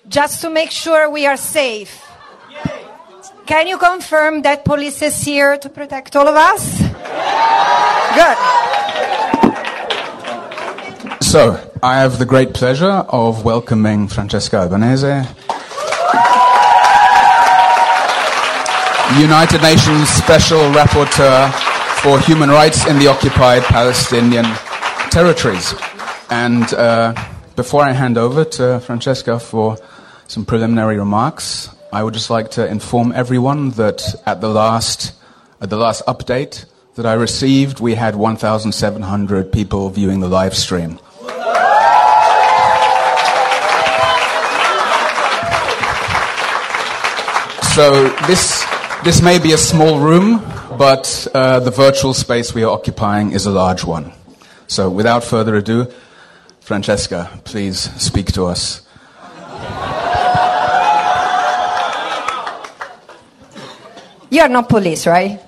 just to make sure we are safe. Can you confirm that police is here to protect all of us? Good. So, I have the great pleasure of welcoming Francesca Albanese, United Nations Special Rapporteur for Human Rights in the Occupied Palestinian Territories. And before I hand over to Francesca for some preliminary remarks, I would just like to inform everyone that at the last update that I received, we had 1,700 people viewing the live stream. So this may be a small room, but the virtual space we are occupying is a large one. So without further ado, Francesca, please speak to us. You are not police, right?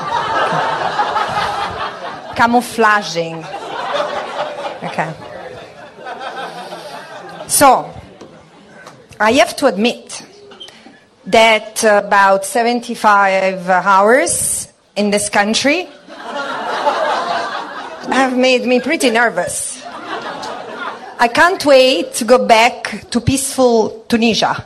Camouflaging. Okay. So, I have to admit that about 75 hours in this country have made me pretty nervous. I can't wait to go back to peaceful Tunisia.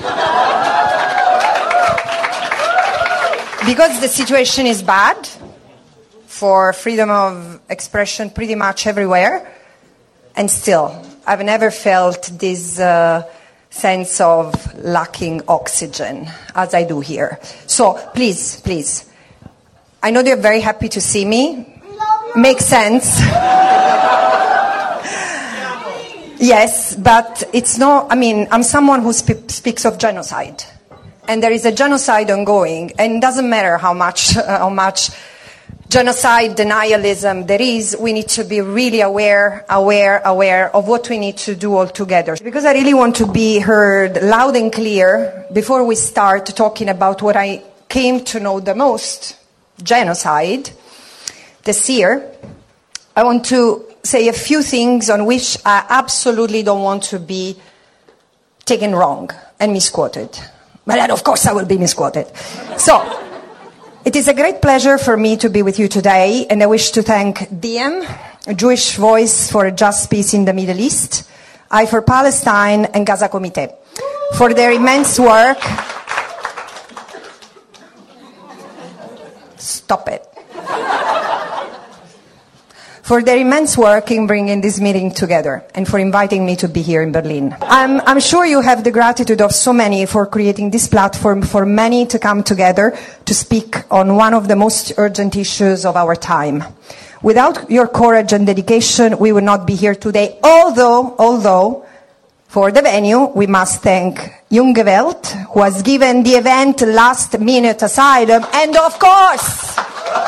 Because the situation is bad for freedom of expression pretty much everywhere, and still, I've never felt this sense of lacking oxygen as I do here. So, please, I know they're very happy to see me. Makes sense. Yes, but it's not, I'm someone who speaks of genocide. And there is a genocide ongoing, and it doesn't matter how much genocide denialism there is, we need to be really aware of what we need to do all together. Because I really want to be heard loud and clear before we start talking about what I came to know the most, genocide, this year, I want to say a few things on which I absolutely don't want to be taken wrong and misquoted. But then, of course, I will be misquoted. So, it is a great pleasure for me to be with you today, and I wish to thank Diem, a Jewish Voice for a Just Peace in the Middle East, I for Palestine, and Gaza Committee for their immense work. Stop it. For their immense work in bringing this meeting together and for inviting me to be here in Berlin. I'm sure you have the gratitude of so many for creating this platform for many to come together to speak on one of the most urgent issues of our time. Without your courage and dedication, we would not be here today, although for the venue, we must thank Junge Welt, who has given the event last-minute asylum, and of course,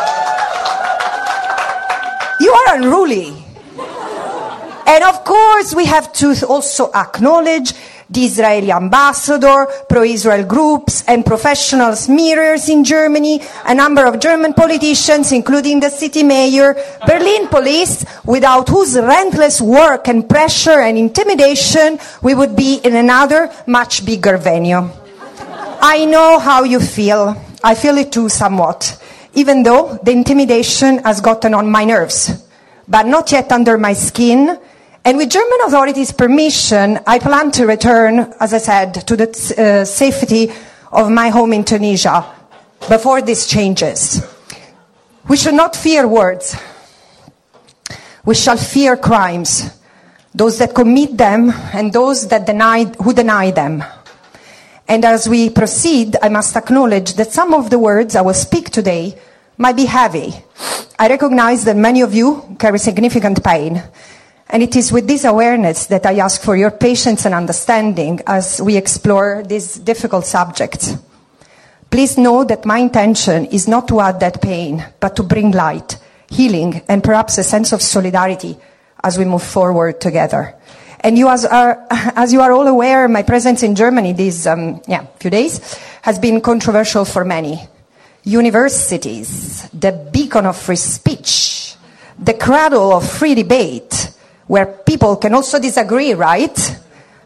you are unruly. And of course, we have to also acknowledge the Israeli ambassador, pro-Israel groups, and professional smearers in Germany, a number of German politicians, including the city mayor, Berlin police, without whose relentless work and pressure and intimidation, we would be in another much bigger venue. I know how you feel. I feel it too somewhat. Even though the intimidation has gotten on my nerves, but not yet under my skin. And with German authorities' permission, I plan to return, as I said, to the safety of my home in Tunisia before this changes. We should not fear words. We shall fear crimes, those that commit them and those who deny them. And as we proceed, I must acknowledge that some of the words I will speak today might be heavy. I recognize that many of you carry significant pain. And it is with this awareness that I ask for your patience and understanding as we explore this difficult subject. Please know that my intention is not to add that pain, but to bring light, healing, and perhaps a sense of solidarity as we move forward together. And as you are all aware, my presence in Germany these few days has been controversial for many. Universities, the beacon of free speech, the cradle of free debate, where people can also disagree, right?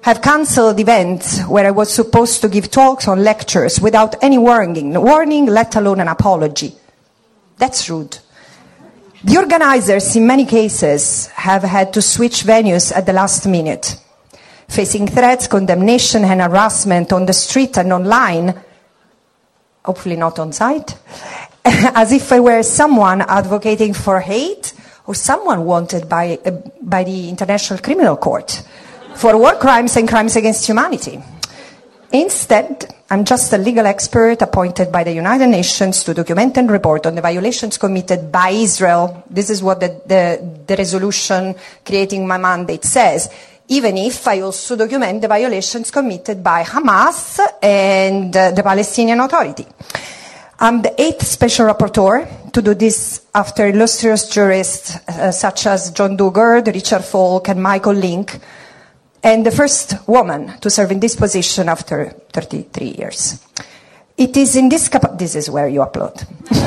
have cancelled events where I was supposed to give talks or lectures without any warning, let alone an apology. That's rude. The organizers, in many cases, have had to switch venues at the last minute, facing threats, condemnation, and harassment on the street and online, hopefully not on site, as if I were someone advocating for hate or someone wanted by the International Criminal Court for war crimes and crimes against humanity. Instead, I'm just a legal expert appointed by the United Nations to document and report on the violations committed by Israel. This is what the resolution creating my mandate says, even if I also document the violations committed by Hamas and the Palestinian Authority. I'm the 8th special rapporteur to do this after illustrious jurists such as John Dugard, Richard Falk, and Michael Link, and the first woman to serve in this position after 33 years. It is in this this is where you upload.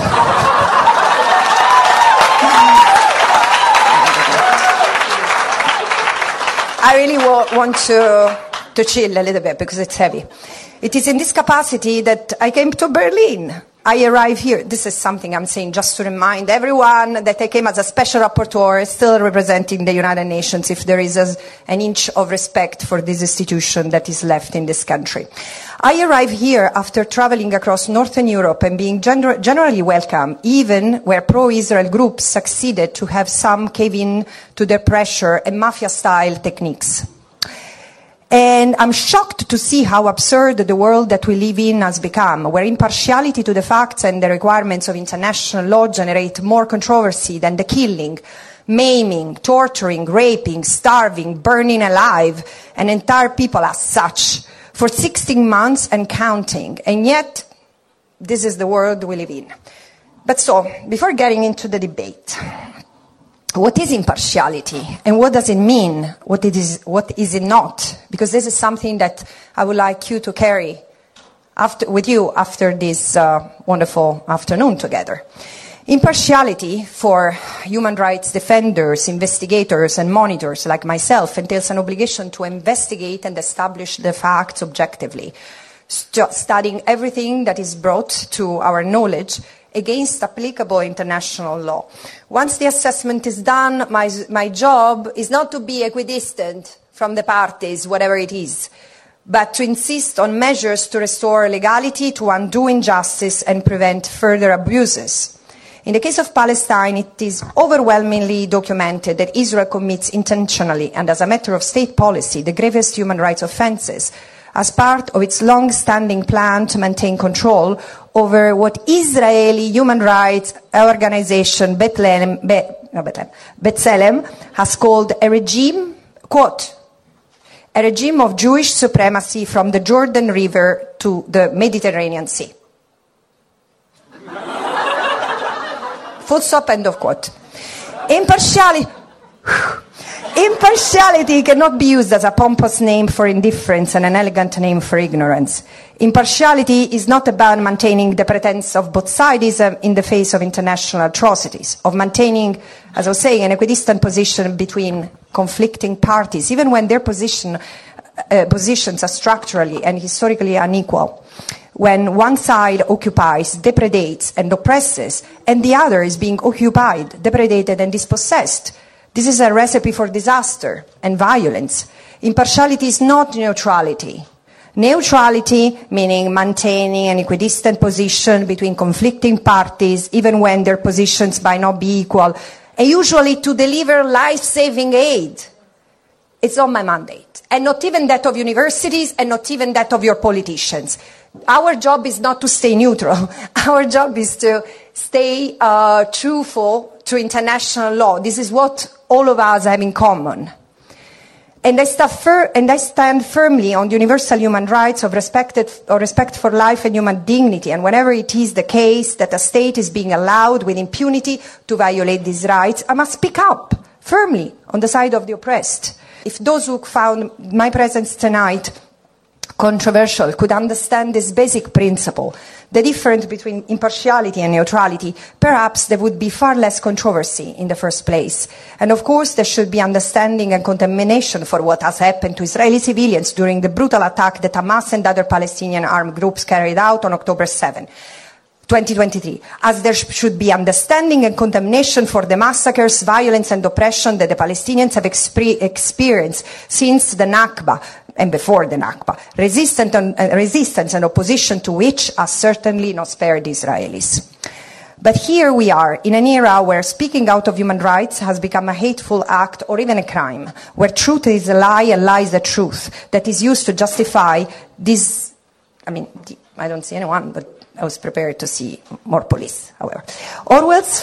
I really want to chill a little bit because it's heavy. It is in this capacity that I came to Berlin. I arrived here. This is something I'm saying just to remind everyone that I came as a special rapporteur, still representing the United Nations, if there is an inch of respect for this institution that is left in this country. I arrived here after traveling across Northern Europe and being generally welcome, even where pro-Israel groups succeeded to have some cave in to their pressure and mafia-style techniques. And I'm shocked to see how absurd the world that we live in has become, where impartiality to the facts and the requirements of international law generate more controversy than the killing, maiming, torturing, raping, starving, burning alive an entire people as such for 16 months and counting. And yet, this is the world we live in. But so, before getting into the debate, what is impartiality and what does it mean? What is it not? Because this is something that I would like you to carry with you after this wonderful afternoon together. Impartiality for human rights defenders, investigators and monitors like myself entails an obligation to investigate and establish the facts objectively, studying everything that is brought to our knowledge against applicable international law. Once the assessment is done, my job is not to be equidistant from the parties, whatever it is, but to insist on measures to restore legality, to undo injustice and prevent further abuses. In the case of Palestine, it is overwhelmingly documented that Israel commits intentionally and as a matter of state policy the gravest human rights offenses as part of its long-standing plan to maintain control over what Israeli human rights organization B'Tselem has called a regime, quote, a regime of Jewish supremacy from the Jordan River to the Mediterranean Sea. Full stop, end of quote. Impartiality cannot be used as a pompous name for indifference and an elegant name for ignorance. Impartiality is not about maintaining the pretense of both sides in the face of international atrocities, of maintaining, as I was saying, an equidistant position between conflicting parties, even when their positions are structurally and historically unequal. When one side occupies, depredates and oppresses, and the other is being occupied, depredated and dispossessed. This is a recipe for disaster and violence. Impartiality is not neutrality. Neutrality, meaning maintaining an equidistant position between conflicting parties, even when their positions might not be equal, and usually to deliver life-saving aid. It's not my mandate, and not even that of universities, and not even that of your politicians. Our job is not to stay neutral. Our job is to stay truthful to international law. This is what all of us have in common. And I stand firmly on the universal human rights of respect for life and human dignity. And whenever it is the case that a state is being allowed with impunity to violate these rights, I must speak up firmly on the side of the oppressed. If those who found my presence tonight controversial could understand this basic principle, the difference between impartiality and neutrality, perhaps there would be far less controversy in the first place. And of course, there should be understanding and condemnation for what has happened to Israeli civilians during the brutal attack that Hamas and other Palestinian armed groups carried out on October 7. 2023, as there should be understanding and condemnation for the massacres, violence and oppression that the Palestinians have experienced since the Nakba and before the Nakba, resistance and opposition to which has certainly not spared the Israelis. But here we are, in an era where speaking out of human rights has become a hateful act or even a crime, where truth is a lie and lie is the truth, that is used to justify this, I don't see anyone, but I was prepared to see more police, however. Orwell's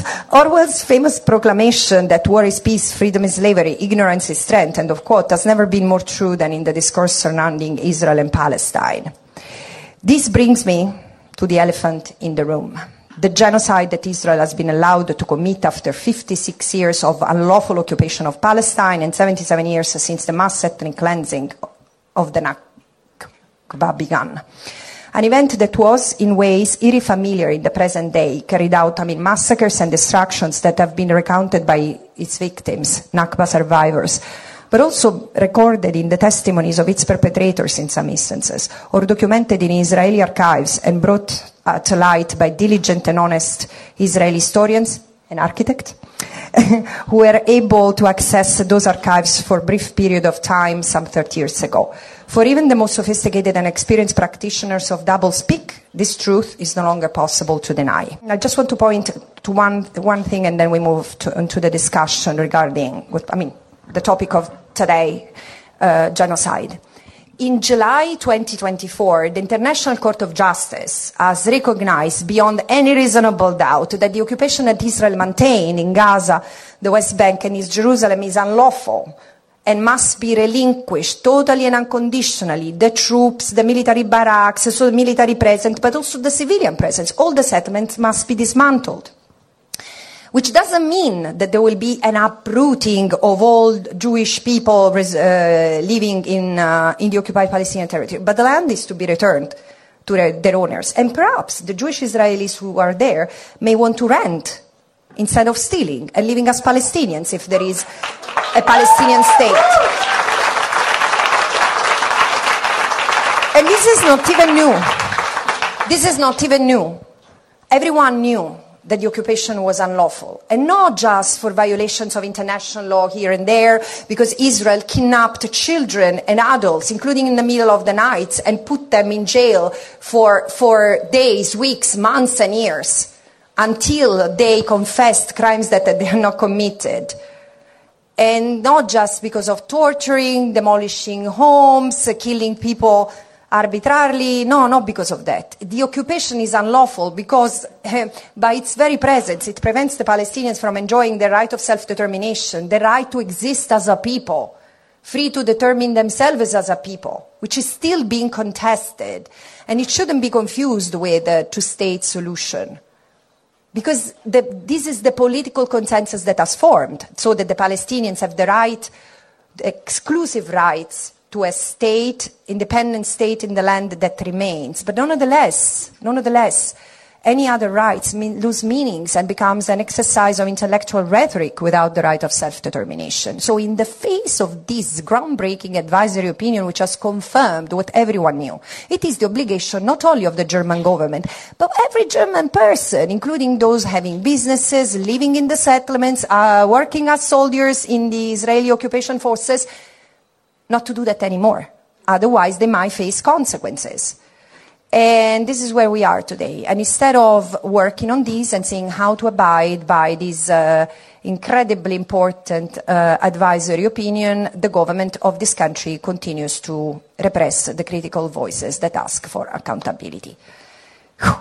famous proclamation that war is peace, freedom is slavery, ignorance is strength, end of quote, has never been more true than in the discourse surrounding Israel and Palestine. This brings me to the elephant in the room. The genocide that Israel has been allowed to commit after 56 years of unlawful occupation of Palestine and 77 years since the mass ethnic cleansing of the Nakba began. An event that was, in ways, eerie familiar in the present day, carried out massacres and destructions that have been recounted by its victims, Nakba survivors, but also recorded in the testimonies of its perpetrators in some instances, or documented in Israeli archives and brought to light by diligent and honest Israeli historians and architects, who were able to access those archives for a brief period of time some 30 years ago. For even the most sophisticated and experienced practitioners of doublespeak, this truth is no longer possible to deny. I just want to point to one thing, and then we move into the discussion regarding the topic of today, genocide. In July 2024, the International Court of Justice has recognized beyond any reasonable doubt that the occupation that Israel maintained in Gaza, the West Bank and East Jerusalem is unlawful and must be relinquished totally and unconditionally. The troops, the military barracks, so the military presence, but also the civilian presence, all the settlements must be dismantled. Which doesn't mean that there will be an uprooting of all Jewish people living in the occupied Palestinian territory, but the land is to be returned to their owners. And perhaps the Jewish Israelis who are there may want to rent instead of stealing and living as Palestinians if there is a Palestinian state. And this is not even new. This is not even new. Everyone knew that the occupation was unlawful, and not just for violations of international law here and there, because Israel kidnapped children and adults, including in the middle of the night, and put them in jail for days, weeks, months, and years, until they confessed crimes that they had not committed. And not just because of torturing, demolishing homes, killing people arbitrarily. No, not because of that. The occupation is unlawful because by its very presence, it prevents the Palestinians from enjoying the right of self-determination, the right to exist as a people, free to determine themselves as a people, which is still being contested. And it shouldn't be confused with a two-state solution. Because this is the political consensus that has formed, so that the Palestinians have the right, the exclusive rights, to a state, independent state in the land that remains. But nonetheless, any other rights lose meanings and becomes an exercise of intellectual rhetoric without the right of self-determination. So in the face of this groundbreaking advisory opinion, which has confirmed what everyone knew, it is the obligation not only of the German government, but every German person, including those having businesses, living in the settlements, working as soldiers in the Israeli occupation forces, not to do that anymore. Otherwise, they might face consequences. And this is where we are today. And instead of working on this and seeing how to abide by this incredibly important advisory opinion, the government of this country continues to repress the critical voices that ask for accountability. Whew.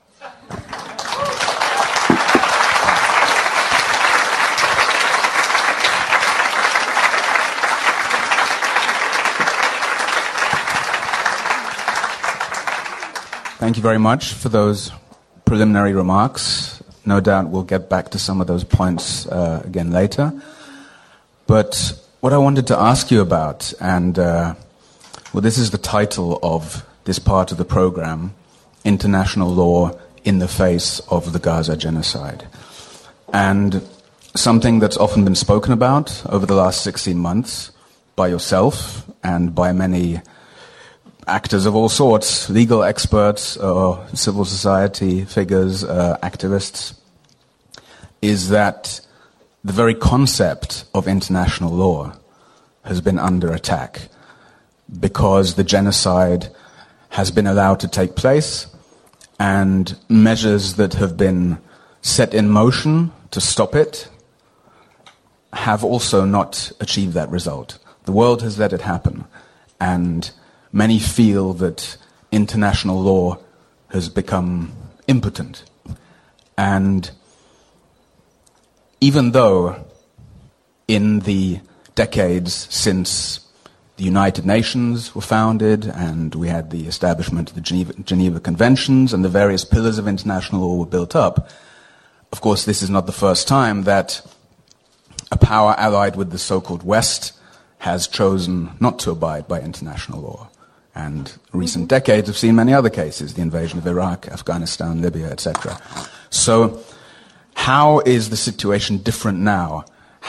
Thank you very much for those preliminary remarks. No doubt we'll get back to some of those points again later. But what I wanted to ask you about, and Well, this is the title of this part of the program, International Law in the Face of the Gaza Genocide. And something that's often been spoken about over the last 16 months by yourself and by many actors of all sorts, legal experts, civil society figures, activists, is that the very concept of international law has been under attack because the genocide has been allowed to take place and measures that have been set in motion to stop it have also not achieved that result. The world has let it happen, and many feel that international law has become impotent. And even though in the decades since the United Nations were founded and we had the establishment of the Geneva Conventions and the various pillars of international law were built up, of course this is not the first time that a power allied with the so-called West has chosen not to abide by international law. And recent decades have seen many other cases, the invasion of Iraq, Afghanistan, Libya, etc. So how is the situation different now?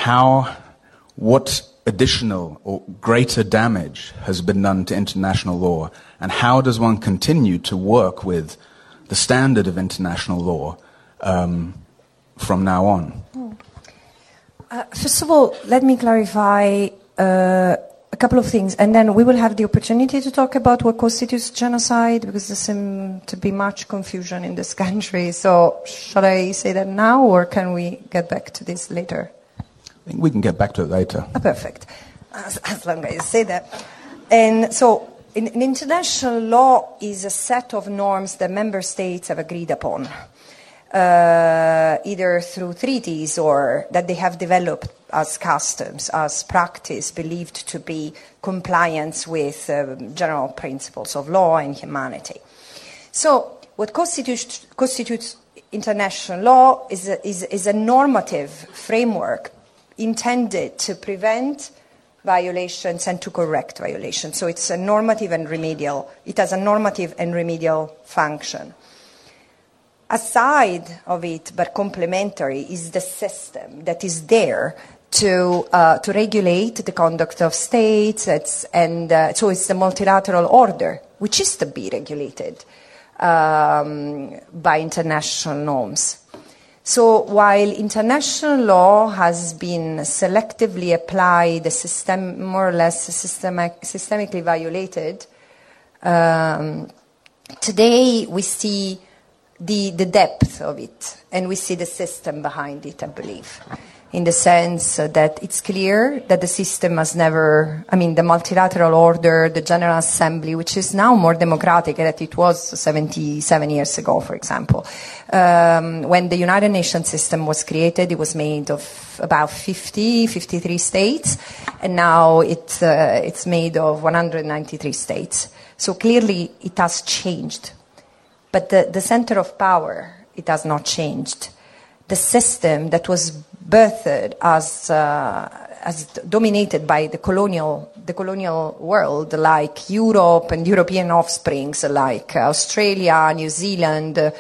What additional or greater damage has been done to international law, and how does one continue to work with the standard of international law from now on? First of all, let me clarify a couple of things, and then we will have the opportunity to talk about what constitutes genocide, because there seems to be much confusion in this country. So shall I say that now, or can we get back to this later? I think we can get back to it later. Perfect, as long as you say that. And so in international law is a set of norms that member states have agreed upon, either through treaties or that they have developed as customs, as practice believed to be compliance with general principles of law and humanity. So what constitutes international law is a normative framework intended to prevent violations and to correct violations. So it's a normative and remedial. It has a normative and remedial function. Aside of it, but complementary, is the system that is there to regulate the conduct of states, so it's the multilateral order, which is to be regulated by international norms. So while international law has been selectively applied, more or less systemically violated, today we see the depth of it, and we see the system behind it, I believe, in the sense that it's clear that the system has never, the multilateral order, the General Assembly, which is now more democratic than it was 77 years ago, for example. When the United Nations system was created, it was made of about 53 states, and now it's made of 193 states. So clearly it has changed. But the center of power, it has not changed. The system that was birthed as dominated by the colonial world, like Europe and European offsprings, like Australia, New Zealand, the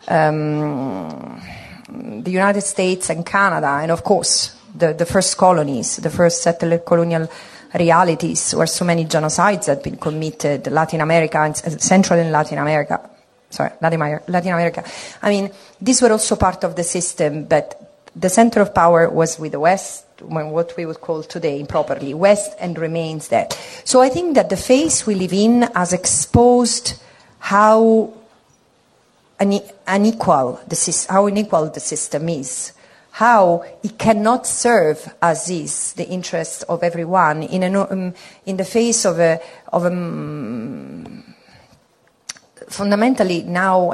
United States and Canada, and of course the first colonies, the first settled colonial realities, where so many genocides had been committed, Latin America and Central and Latin America. Latin America. These were also part of the system, but the center of power was with the West, what we would call today improperly West, and remains that. So I think that the phase we live in has exposed how unequal the system is, how it cannot serve as is the interest of everyone in the face of a fundamentally now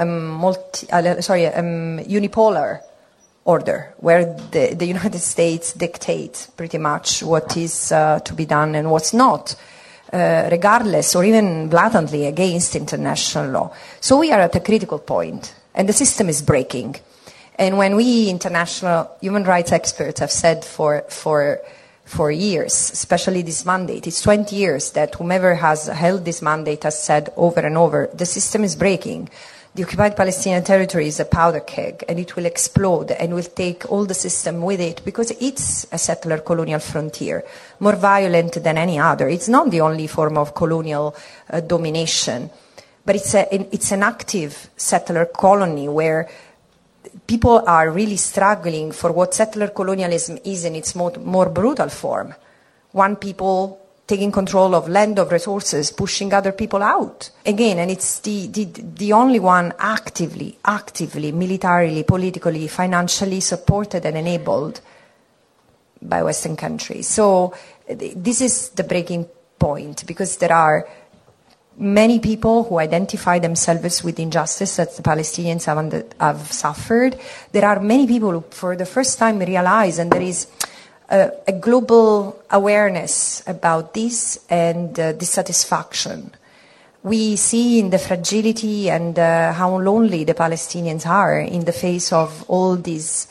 unipolar order, where the United States dictates pretty much what is to be done and what's not, regardless or even blatantly against international law. So we are at a critical point, and the system is breaking. And when we international human rights experts have said for for years, especially this mandate. It's 20 years that whomever has held this mandate has said over and over, the system is breaking. The occupied Palestinian territory is a powder keg, and it will explode and will take all the system with it because it's a settler colonial frontier, more violent than any other. It's not the only form of colonial domination, but it's an active settler colony where people are really struggling for what settler colonialism is in its more brutal form. One people taking control of land, of resources, pushing other people out. Again, and it's the only one actively, militarily, politically, financially supported and enabled by Western countries. So this is the breaking point, because there are many people who identify themselves with injustice that the Palestinians have suffered. There are many people who, for the first time, realize, and there is a global awareness about this and dissatisfaction. We see in the fragility and how lonely the Palestinians are in the face of all these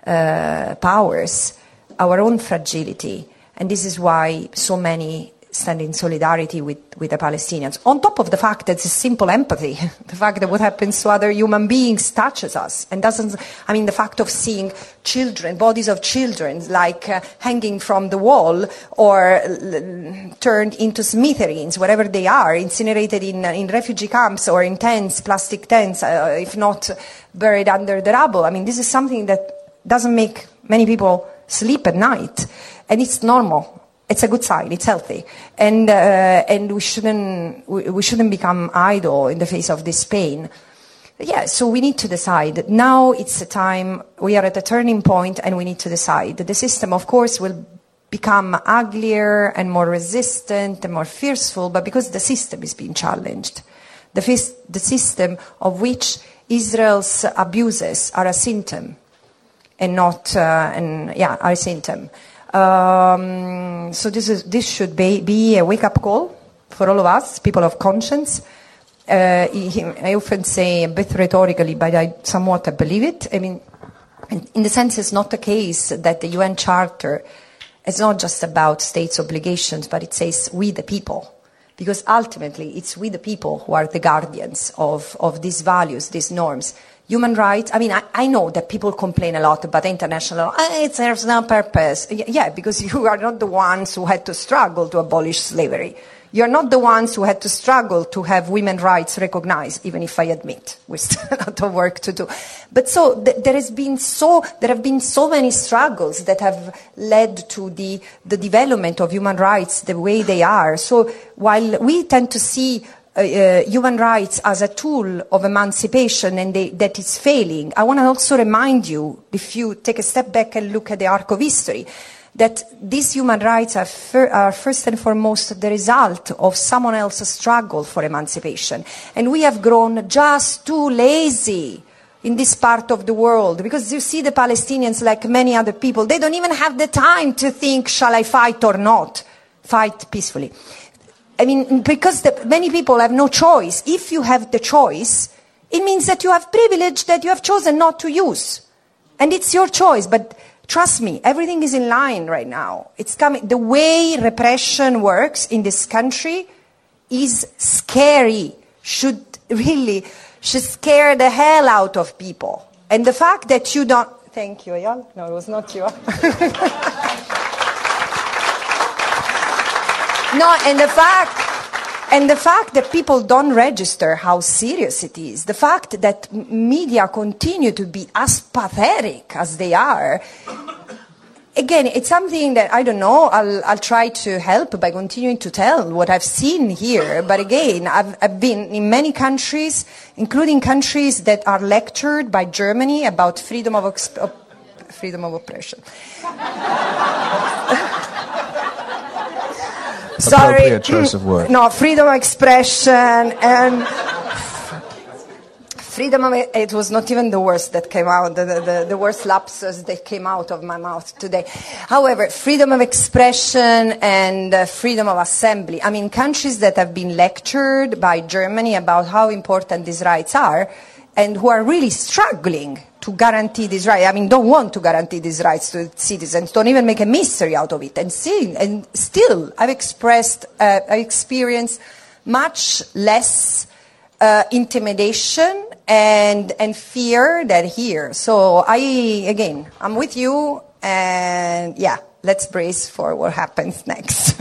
powers, our own fragility. And this is why so many stand in solidarity with the Palestinians. On top of the fact that it's simple empathy, the fact that what happens to other human beings touches us and doesn't, I mean, the fact of seeing children, bodies of children, like hanging from the wall or turned into smithereens, wherever they are, incinerated in refugee camps or in tents, plastic tents, if not buried under the rubble. I mean, this is something that doesn't make many people sleep at night, and it's normal. It's a good sign. It's healthy, and we shouldn't become idle in the face of this pain. Yeah, so we need to decide. Now it's a time. We are at a turning point, and we need to decide. The system, of course, will become uglier and more resistant and more fearful, but because the system is being challenged, the system of which Israel's abuses are a symptom, and not are a symptom. So this should be a wake-up call for all of us, people of conscience. I often say, a bit rhetorically, but I somewhat believe it. I mean, in the sense, it's not the case that the UN Charter is not just about states' obligations, but it says we the people. Because ultimately, it's we the people who are the guardians of these values, these norms. Human rights, I mean, I know that people complain a lot about international law. It serves no purpose. Yeah, because you are not the ones who had to struggle to abolish slavery. You're not the ones who had to struggle to have women's rights recognized, even if I admit we still have a lot of work to do. But so there have been so many struggles that have led to the development of human rights the way they are. So while we tend to see human rights as a tool of emancipation and that it's failing, I want to also remind you, if you take a step back and look at the arc of history, that these human rights are first and foremost the result of someone else's struggle for emancipation. And we have grown just too lazy in this part of the world, because you see the Palestinians, like many other people, they don't even have the time to think, shall I fight or not? Fight peacefully. I mean, because many people have no choice. If you have the choice, it means that you have privilege that you have chosen not to use. And it's your choice. But trust me, everything is in line right now. It's coming. The way repression works in this country is scary. Should scare the hell out of people. And the fact that you don't... Thank you, Ayal. No, it was not you. No, and the fact that people don't register how serious it is, the fact that media continue to be as pathetic as they are, again, it's something that, I don't know, I'll try to help by continuing to tell what I've seen here. But again, I've been in many countries, including countries that are lectured by Germany about freedom of oppression. Sorry. Appropriate choice of word. No, freedom of expression and freedom of... It was not even the worst that came out, the worst lapses that came out of my mouth today. However, freedom of expression and freedom of assembly. I mean, countries that have been lectured by Germany about how important these rights are and who are really struggling to guarantee these rights. I mean, don't want to guarantee these rights to citizens. Don't even make a mystery out of it. And still, I've experienced much less intimidation and fear than here. So I'm with you, and yeah, let's brace for what happens next.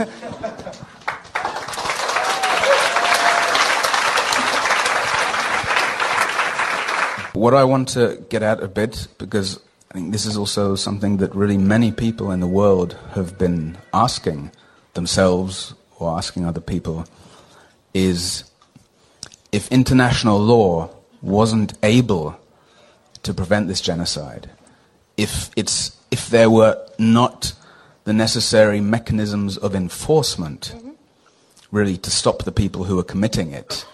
What I want to get at a bit, because I think this is also something that really many people in the world have been asking themselves or asking other people, is if international law wasn't able to prevent this genocide, if there were not the necessary mechanisms of enforcement, really, to stop the people who are committing it,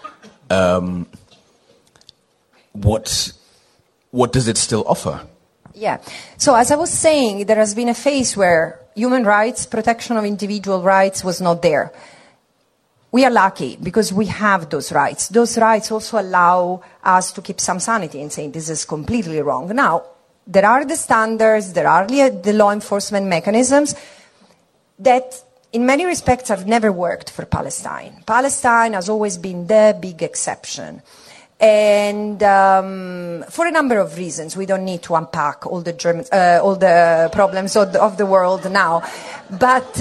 what does it still offer? Yeah. So as I was saying, there has been a phase where human rights, protection of individual rights was not there. We are lucky because we have those rights. Those rights also allow us to keep some sanity in saying this is completely wrong. Now, there are the standards, there are the law enforcement mechanisms that in many respects have never worked for Palestine. Palestine has always been the big exception. And for a number of reasons, we don't need to unpack all the problems of the world now. But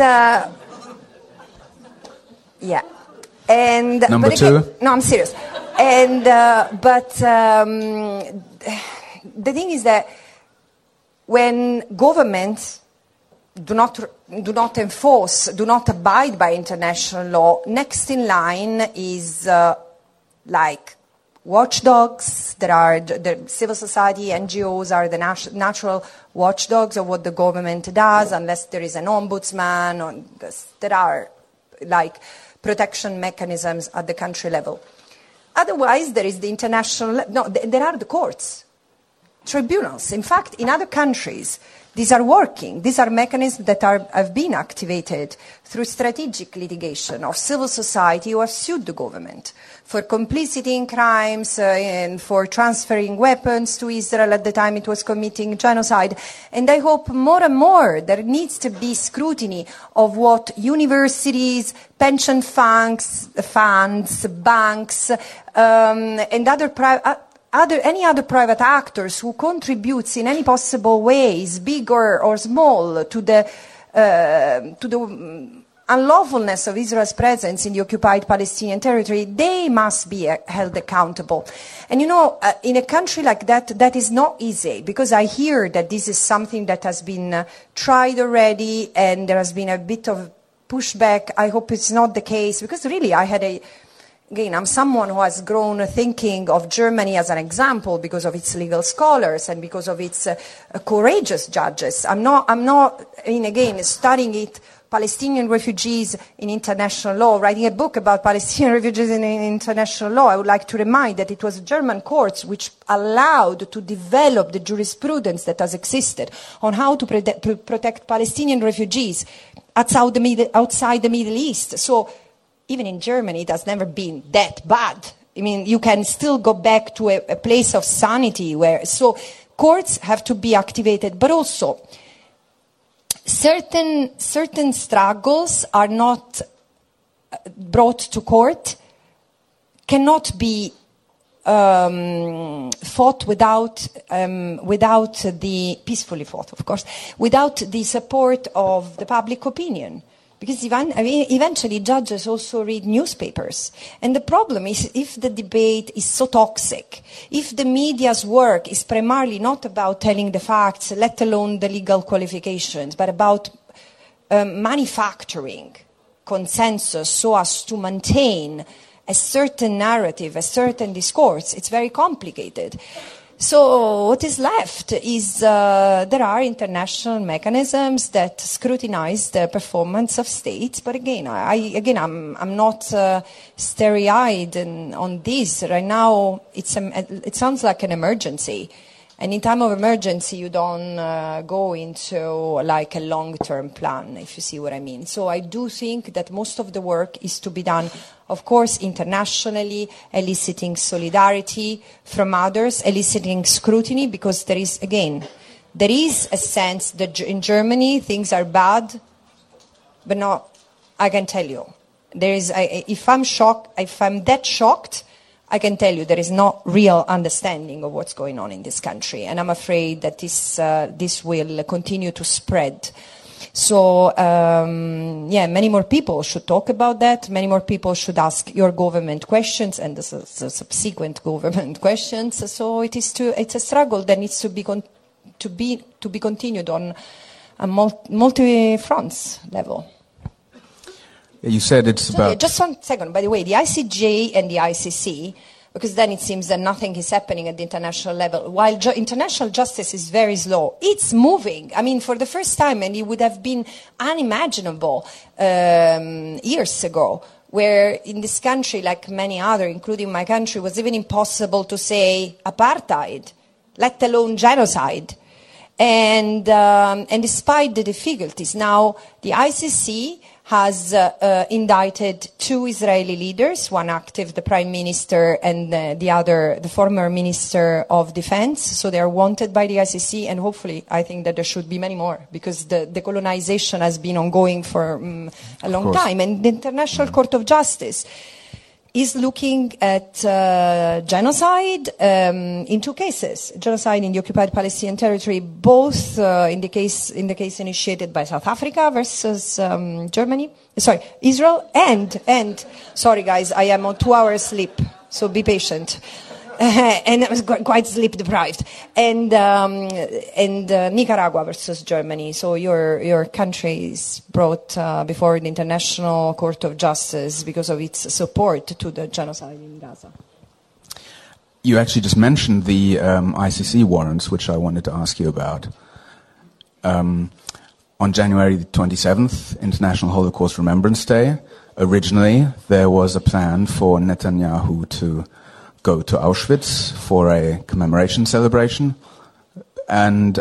yeah, and number two. No, I'm serious. And the thing is that when governments do not enforce, do not abide by international law, next in line is like watchdogs. There are the civil society, NGOs are the natural watchdogs of what the government does, unless there is an ombudsman, or there are like protection mechanisms at the country level. Otherwise, there is the there are the courts, tribunals. In fact, in other countries, these are working. These are mechanisms that have been activated through strategic litigation of civil society who have sued the government for complicity in crimes and for transferring weapons to Israel at the time it was committing genocide. And I hope more and more there needs to be scrutiny of what universities, pension funds, banks, and any other private actors who contributes in any possible ways, big or small, to the unlawfulness of Israel's presence in the occupied Palestinian territory, they must be held accountable. And you know, in a country like that, that is not easy, because I hear that this is something that has been tried already, and there has been a bit of pushback. I hope it's not the case, because really Again, I'm someone who has grown thinking of Germany as an example because of its legal scholars and because of its courageous judges. I'm not, again, studying Palestinian refugees in international law, writing a book about Palestinian refugees in international law. I would like to remind that it was German courts which allowed to develop the jurisprudence that has existed on how to protect Palestinian refugees outside the Middle East. So, even in Germany, it has never been that bad. I mean, you can still go back to a place of sanity so courts have to be activated, but also certain struggles are not brought to court, cannot be fought peacefully fought, of course, without the support of the public opinion. Because eventually judges also read newspapers. And the problem is if the debate is so toxic, if the media's work is primarily not about telling the facts, let alone the legal qualifications, but about manufacturing consensus so as to maintain a certain narrative, a certain discourse, it's very complicated. So what is left is there are international mechanisms that scrutinize the performance of states. But again, I'm not starry-eyed on this right now. It sounds like an emergency, And in time of emergency, you don't go into like a long-term plan, if you see what I mean. So I do think that most of the work is to be done, of course, internationally, eliciting solidarity from others, eliciting scrutiny, because there is a sense that in Germany things are bad, but no, I can tell you, if I'm that shocked, I can tell you there is no real understanding of what's going on in this country, and I'm afraid that this will continue to spread. So, many more people should talk about that. Many more people should ask your government questions and the subsequent government questions. So it's a struggle that needs to be continued on a multi-fronts level. You said it's about... Just 1 second. By the way, the ICJ and the ICC, because then it seems that nothing is happening at the international level, while international justice is very slow, it's moving. I mean, for the first time, and it would have been unimaginable years ago, where in this country, like many other, including my country, it was even impossible to say apartheid, let alone genocide. And despite the difficulties, now the ICC has indicted 2 Israeli leaders, one active, the Prime Minister, and the other, the former Minister of Defense. So they are wanted by the ICC, and hopefully I think that there should be many more, because the decolonization has been ongoing for a long time. And the International Court of Justice is looking at genocide in 2 cases. Genocide in the occupied Palestinian territory, both in the case initiated by South Africa versus Israel, and sorry guys, I am on 2 hours sleep, so be patient. And I was quite sleep deprived. And Nicaragua versus Germany. So your country is brought before the International Court of Justice because of its support to the genocide in Gaza. You actually just mentioned the ICC warrants, which I wanted to ask you about. On January 27th, International Holocaust Remembrance Day, originally there was a plan for Netanyahu to go to Auschwitz for a commemoration celebration, and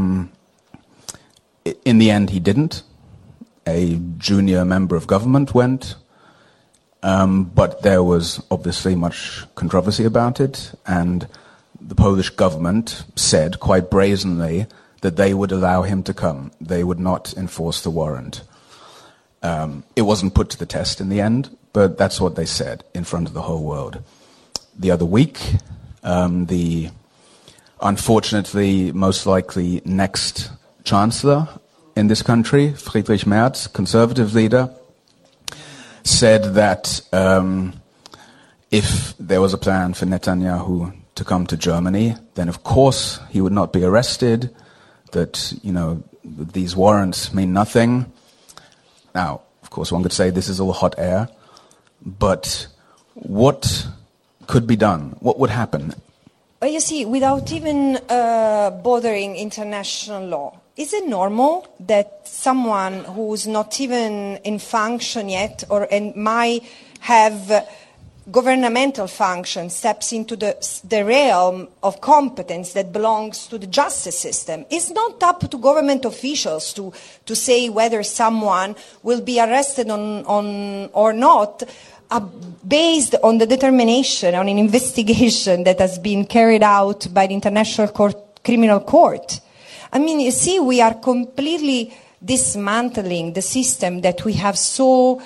in the end he didn't. A junior member of government went, but there was obviously much controversy about it, and the Polish government said quite brazenly that they would allow him to come. They would not enforce the warrant. It wasn't put to the test in the end, but that's what they said in front of the whole world. The other week, the unfortunately most likely next chancellor in this country, Friedrich Merz, conservative leader, said that if there was a plan for Netanyahu to come to Germany, then of course he would not be arrested, that, these warrants mean nothing. Now, of course, one could say this is all hot air, but what could be done? What would happen? Well, you see, without even bothering international law, is it normal that someone who's not even in function yet and might have governmental function steps into the realm of competence that belongs to the justice system? It's not up to government officials to say whether someone will be arrested or not, based on the determination, on an investigation that has been carried out by the International Criminal Court. I mean, you see, we are completely dismantling the system that we have so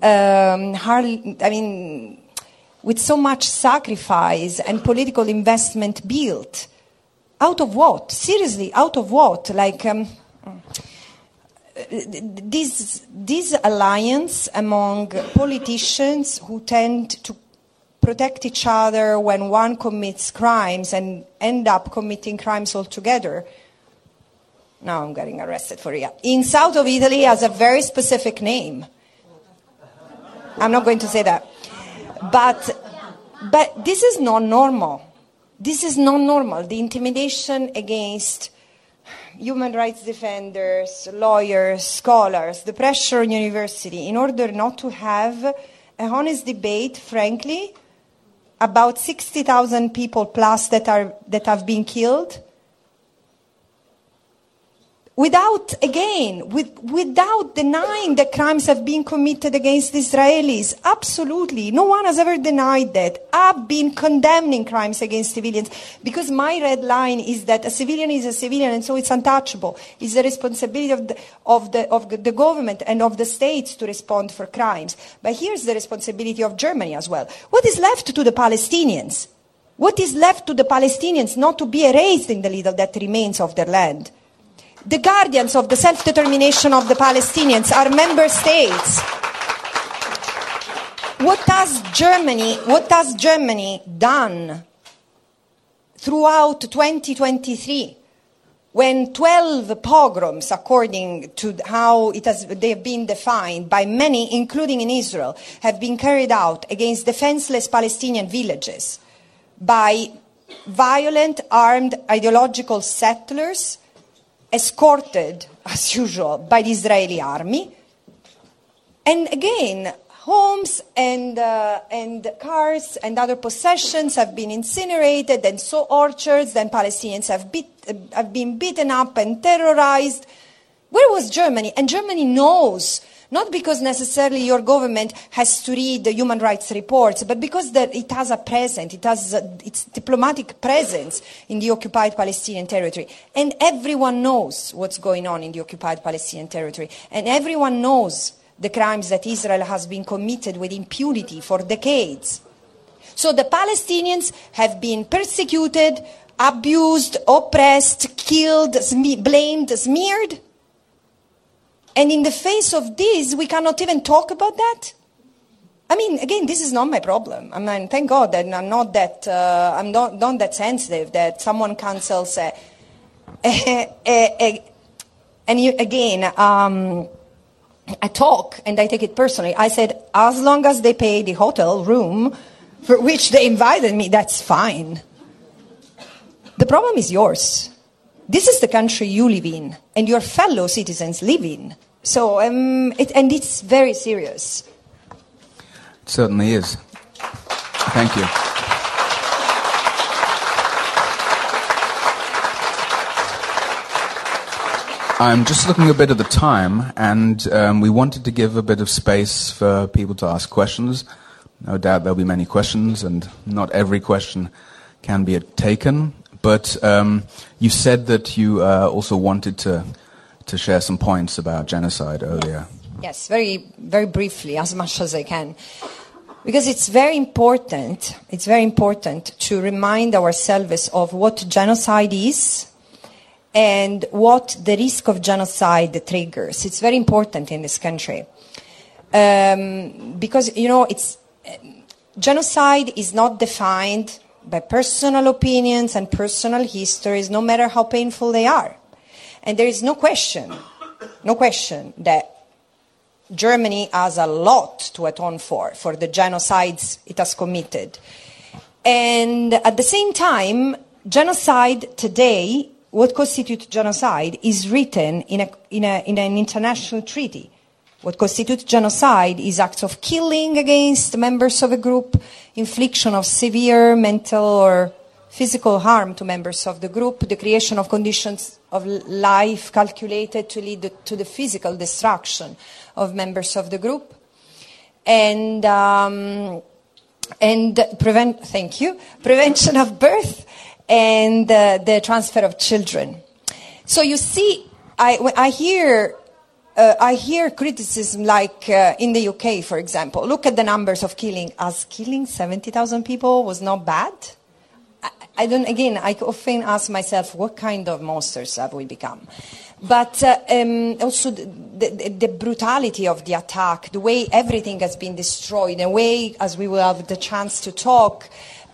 with so much sacrifice and political investment built. Out of what? Seriously, out of what? This alliance among politicians who tend to protect each other when one commits crimes and end up committing crimes altogether. Now I'm getting arrested for it. In south of Italy has a very specific name. I'm not going to say that. But this is not normal. This is not normal. The intimidation against human rights defenders, lawyers, scholars, the pressure on university in order not to have a honest debate, frankly, about 60,000 people plus that have been killed without denying that crimes have been committed against Israelis. Absolutely. No one has ever denied that. I've been condemning crimes against civilians because my red line is that a civilian is a civilian and so it's untouchable. It's the responsibility of the government and of the states to respond for crimes. But here's the responsibility of Germany as well. What is left to the Palestinians? What is left to the Palestinians not to be erased in the little that remains of their land? The guardians of the self-determination of the Palestinians are member states. What has Germany done throughout 2023 when 12 pogroms, according to how they have been defined by many, including in Israel, have been carried out against defenseless Palestinian villages by violent, armed, ideological settlers, escorted, as usual, by the Israeli army. And again, homes and cars and other possessions have been incinerated, and so orchards, and Palestinians have been beaten up and terrorized. Where was Germany? And Germany knows, not because necessarily your government has to read the human rights reports, but because it has a presence, it has its diplomatic presence in the occupied Palestinian territory. And everyone knows what's going on in the occupied Palestinian territory. And everyone knows the crimes that Israel has been committed with impunity for decades. So the Palestinians have been persecuted, abused, oppressed, killed, blamed, smeared. And in the face of this, we cannot even talk about that? I mean, again, this is not my problem. I mean, thank God that I'm not that sensitive that someone cancels I talk and I take it personally. I said, as long as they pay the hotel room for which they invited me, that's fine. The problem is yours. This is the country you live in, and your fellow citizens live in. So, and it's very serious. It certainly is. Thank you. I'm just looking a bit at the time, and we wanted to give a bit of space for people to ask questions. No doubt there'll be many questions, and not every question can be taken. But you said that you also wanted to share some points about genocide earlier. Yes, very, very briefly, as much as I can. Because it's very important to remind ourselves of what genocide is and what the risk of genocide triggers. It's very important in this country. Because, genocide is not defined by personal opinions and personal histories, no matter how painful they are. And there is no question that Germany has a lot to atone for the genocides it has committed. And at the same time, genocide today, what constitutes genocide, is written in an international treaty. What constitutes genocide is acts of killing against members of a group, infliction of severe mental or physical harm to members of the group, the creation of conditions of life calculated to lead to the physical destruction of members of the group, and prevention of birth, and the transfer of children. So you see, I hear criticism like in the UK, for example. Look at the numbers of killing. As killing 70,000 people was not bad? I often ask myself, what kind of monsters have we become? But also the brutality of the attack, the way everything has been destroyed, the way, as we will have the chance to talk,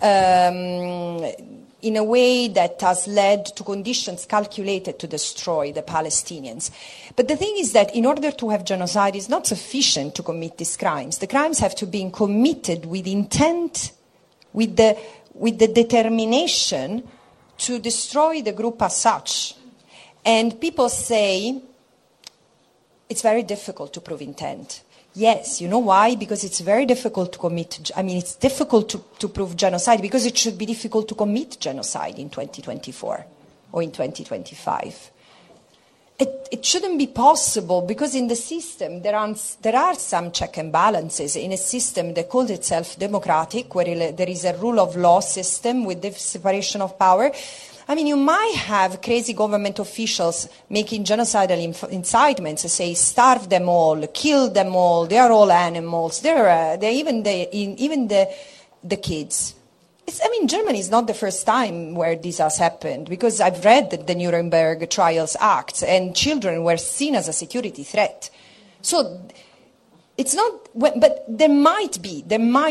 in a way that has led to conditions calculated to destroy the Palestinians. But the thing is that in order to have genocide, it's not sufficient to commit these crimes. The crimes have to be committed with intent, with the determination to destroy the group as such. And people say it's very difficult to prove intent. Yes, you know why? Because it's very difficult to it's difficult to prove genocide because it should be difficult to commit genocide in 2024 or in 2025. it shouldn't be possible, because in the system there are some check and balances in a system that calls itself democratic, where there is a rule of law system with the separation of power. I mean, you might have crazy government officials making genocidal incitements, say starve them all, kill them all, they are all animals, they're even the kids. Germany is not the first time where this has happened, because I've read the Nuremberg Trials Act, and children were seen as a security threat. So it's not, but there might be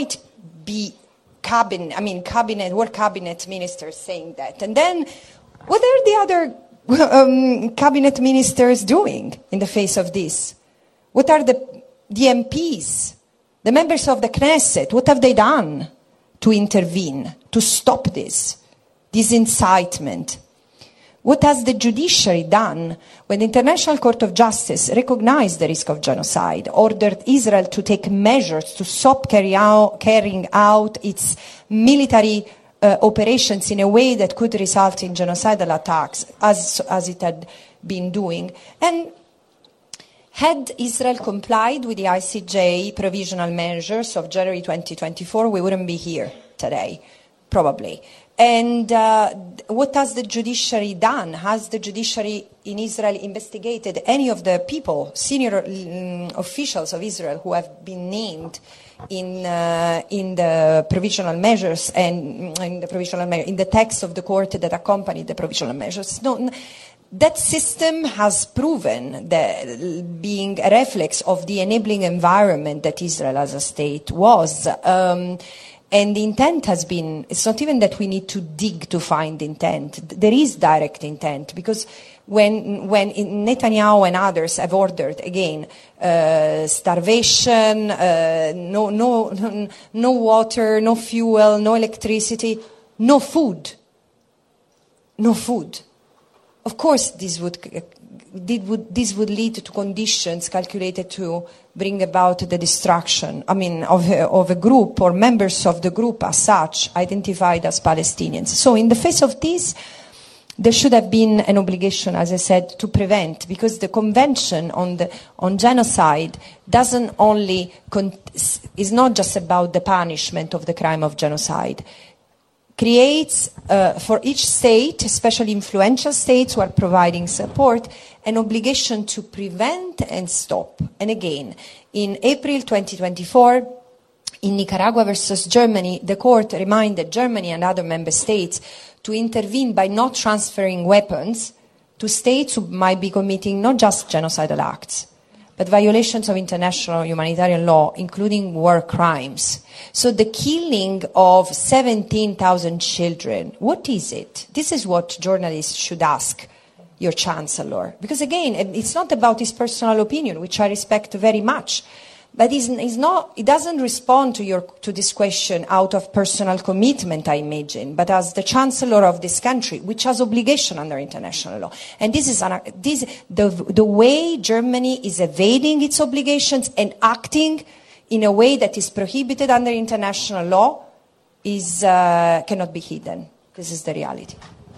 world cabinet ministers saying that. And then what are the other cabinet ministers doing in the face of this? What are the MPs, the members of the Knesset, what have they done to intervene, to stop this incitement? What has the judiciary done when the International Court of Justice recognized the risk of genocide, ordered Israel to take measures to stop carrying out its military operations in a way that could result in genocidal attacks, as it had been doing? And had Israel complied with the ICJ provisional measures of January 2024, we wouldn't be here today, probably. And what has the judiciary done? Has the judiciary in Israel investigated any of the people, senior officials of Israel, who have been named in the provisional measures and in the text of the court that accompanied the provisional measures? No. That system has proven that being a reflex of the enabling environment that Israel as a state was. And the intent has been, it's not even that we need to dig to find intent. There is direct intent, because when Netanyahu and others have ordered, again, starvation, no water, no fuel, no electricity, no food. Of course, this would lead to conditions calculated to bring about the destruction, of a group or members of the group as such, identified as Palestinians. So in the face of this, there should have been an obligation, as I said, to prevent, because the Convention on Genocide is not just about the punishment of the crime of genocide. Creates for each state, especially influential states who are providing support, an obligation to prevent and stop. And again, in April 2024, in Nicaragua versus Germany, the court reminded Germany and other member states to intervene by not transferring weapons to states who might be committing not just genocidal acts, but violations of international humanitarian law, including war crimes. So the killing of 17,000 children, what is it? This is what journalists should ask your chancellor. Because again, it's not about his personal opinion, which I respect very much. But it doesn't respond to this question out of personal commitment, I imagine, but as the chancellor of this country, which has obligation under international law. And this is the way Germany is evading its obligations and acting in a way that is prohibited under international law cannot be hidden. This is the reality.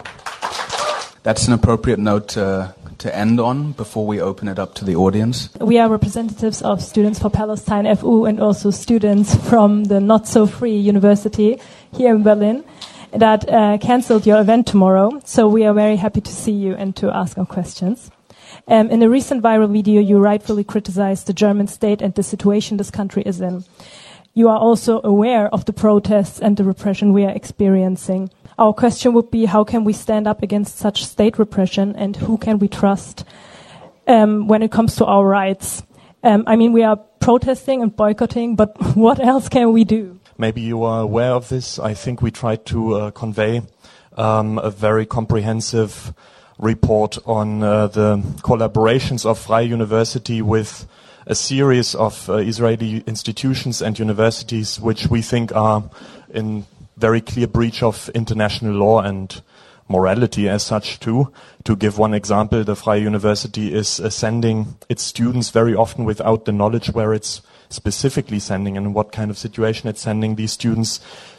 That's an appropriate note to end on before we open it up to the audience. We are representatives of Students for Palestine FU and also students from the not-so-free university here in Berlin that cancelled your event tomorrow. So we are very happy to see you and to ask our questions. In a recent viral video, you rightfully criticized the German state and the situation this country is in. You are also aware of the protests and the repression we are experiencing. Our question would be, how can we stand up against such state repression, and who can we trust when it comes to our rights? We are protesting and boycotting, but what else can we do? Maybe you are aware of this. I think we tried to convey a very comprehensive report on the collaborations of Freie University with a series of Israeli institutions and universities, which we think are in very clear breach of international law and morality as such too. To give one example, the Freie University is sending its students very often without the knowledge where it's specifically sending and in what kind of situation it's sending these students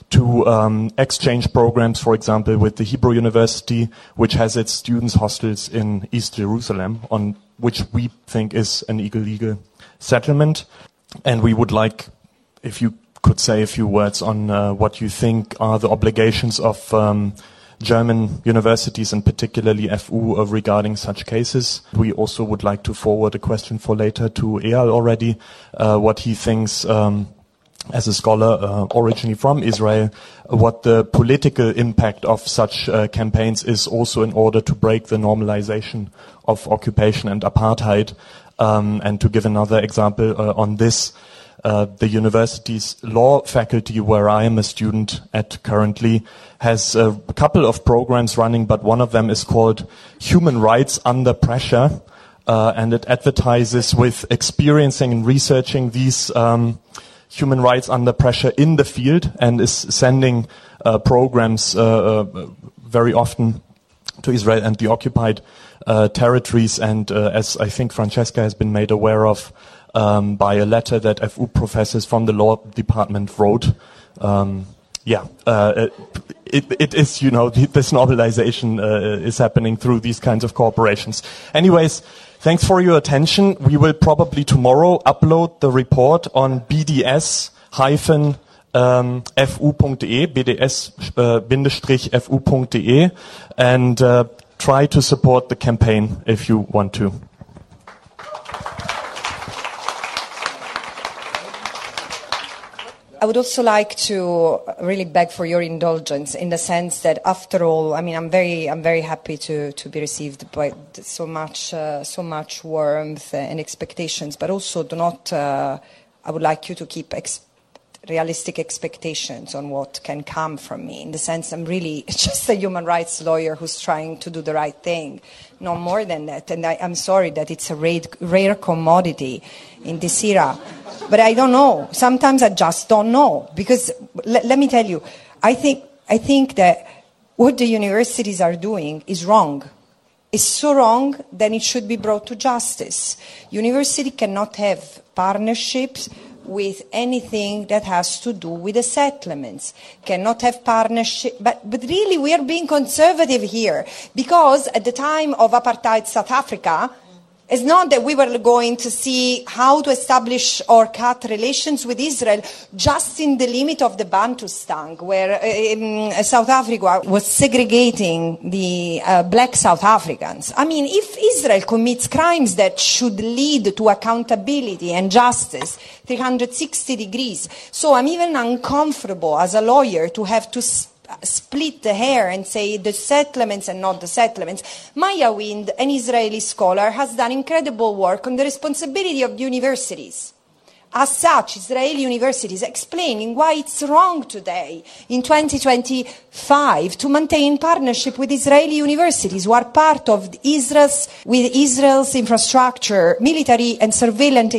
to exchange programs, for example, with the Hebrew University, which has its students' hostels in East Jerusalem, on which we think is an illegal settlement. And we would like, if you could say a few words on what you think are the obligations of German universities, and particularly FU, regarding such cases. We also would like to forward a question for later to Eyal already, what he thinks, as a scholar originally from Israel, what the political impact of such campaigns is, also in order to break the normalization of occupation and apartheid. And to give another example on this, the university's law faculty, where I am a student at currently, has a couple of programs running, but one of them is called Human Rights Under Pressure, and it advertises with experiencing and researching these human rights under pressure in the field, and is sending programs very often to Israel and the occupied territories. And as I think Francesca has been made aware of by a letter that FU professors from the law department wrote, it is, you know, this normalization is happening through these kinds of corporations. Anyways, thanks for your attention. We will probably tomorrow upload the report on BDS-fu.de, BDS-fu.de, and try to support the campaign if you want to. I would also like to really beg for your indulgence, in the sense that, after all, I mean, I'm very happy to be received by so much warmth and expectations, but also do not. I would like you to keep realistic expectations on what can come from me. In the sense, I'm really just a human rights lawyer who's trying to do the right thing, no more than that. And I'm sorry that it's a rare commodity in this era. But I don't know. Sometimes I just don't know. Because let me tell you, I think that what the universities are doing is wrong. It's so wrong that it should be brought to justice. University cannot have partnerships with anything that has to do with the settlements. Cannot have partnership. But really, we are being conservative here. Because at the time of apartheid South Africa, it's not that we were going to see how to establish or cut relations with Israel just in the limit of the Bantustan, where South Africa was segregating the black South Africans. I mean, if Israel commits crimes that should lead to accountability and justice, 360 degrees. So I'm even uncomfortable as a lawyer to have to split the hair and say the settlements and not the settlements. Maya Wind, an Israeli scholar, has done incredible work on the responsibility of universities. As such, Israeli universities explaining why it's wrong today, in 2025, to maintain partnership with Israeli universities who are part of Israel's infrastructure, military and surveillance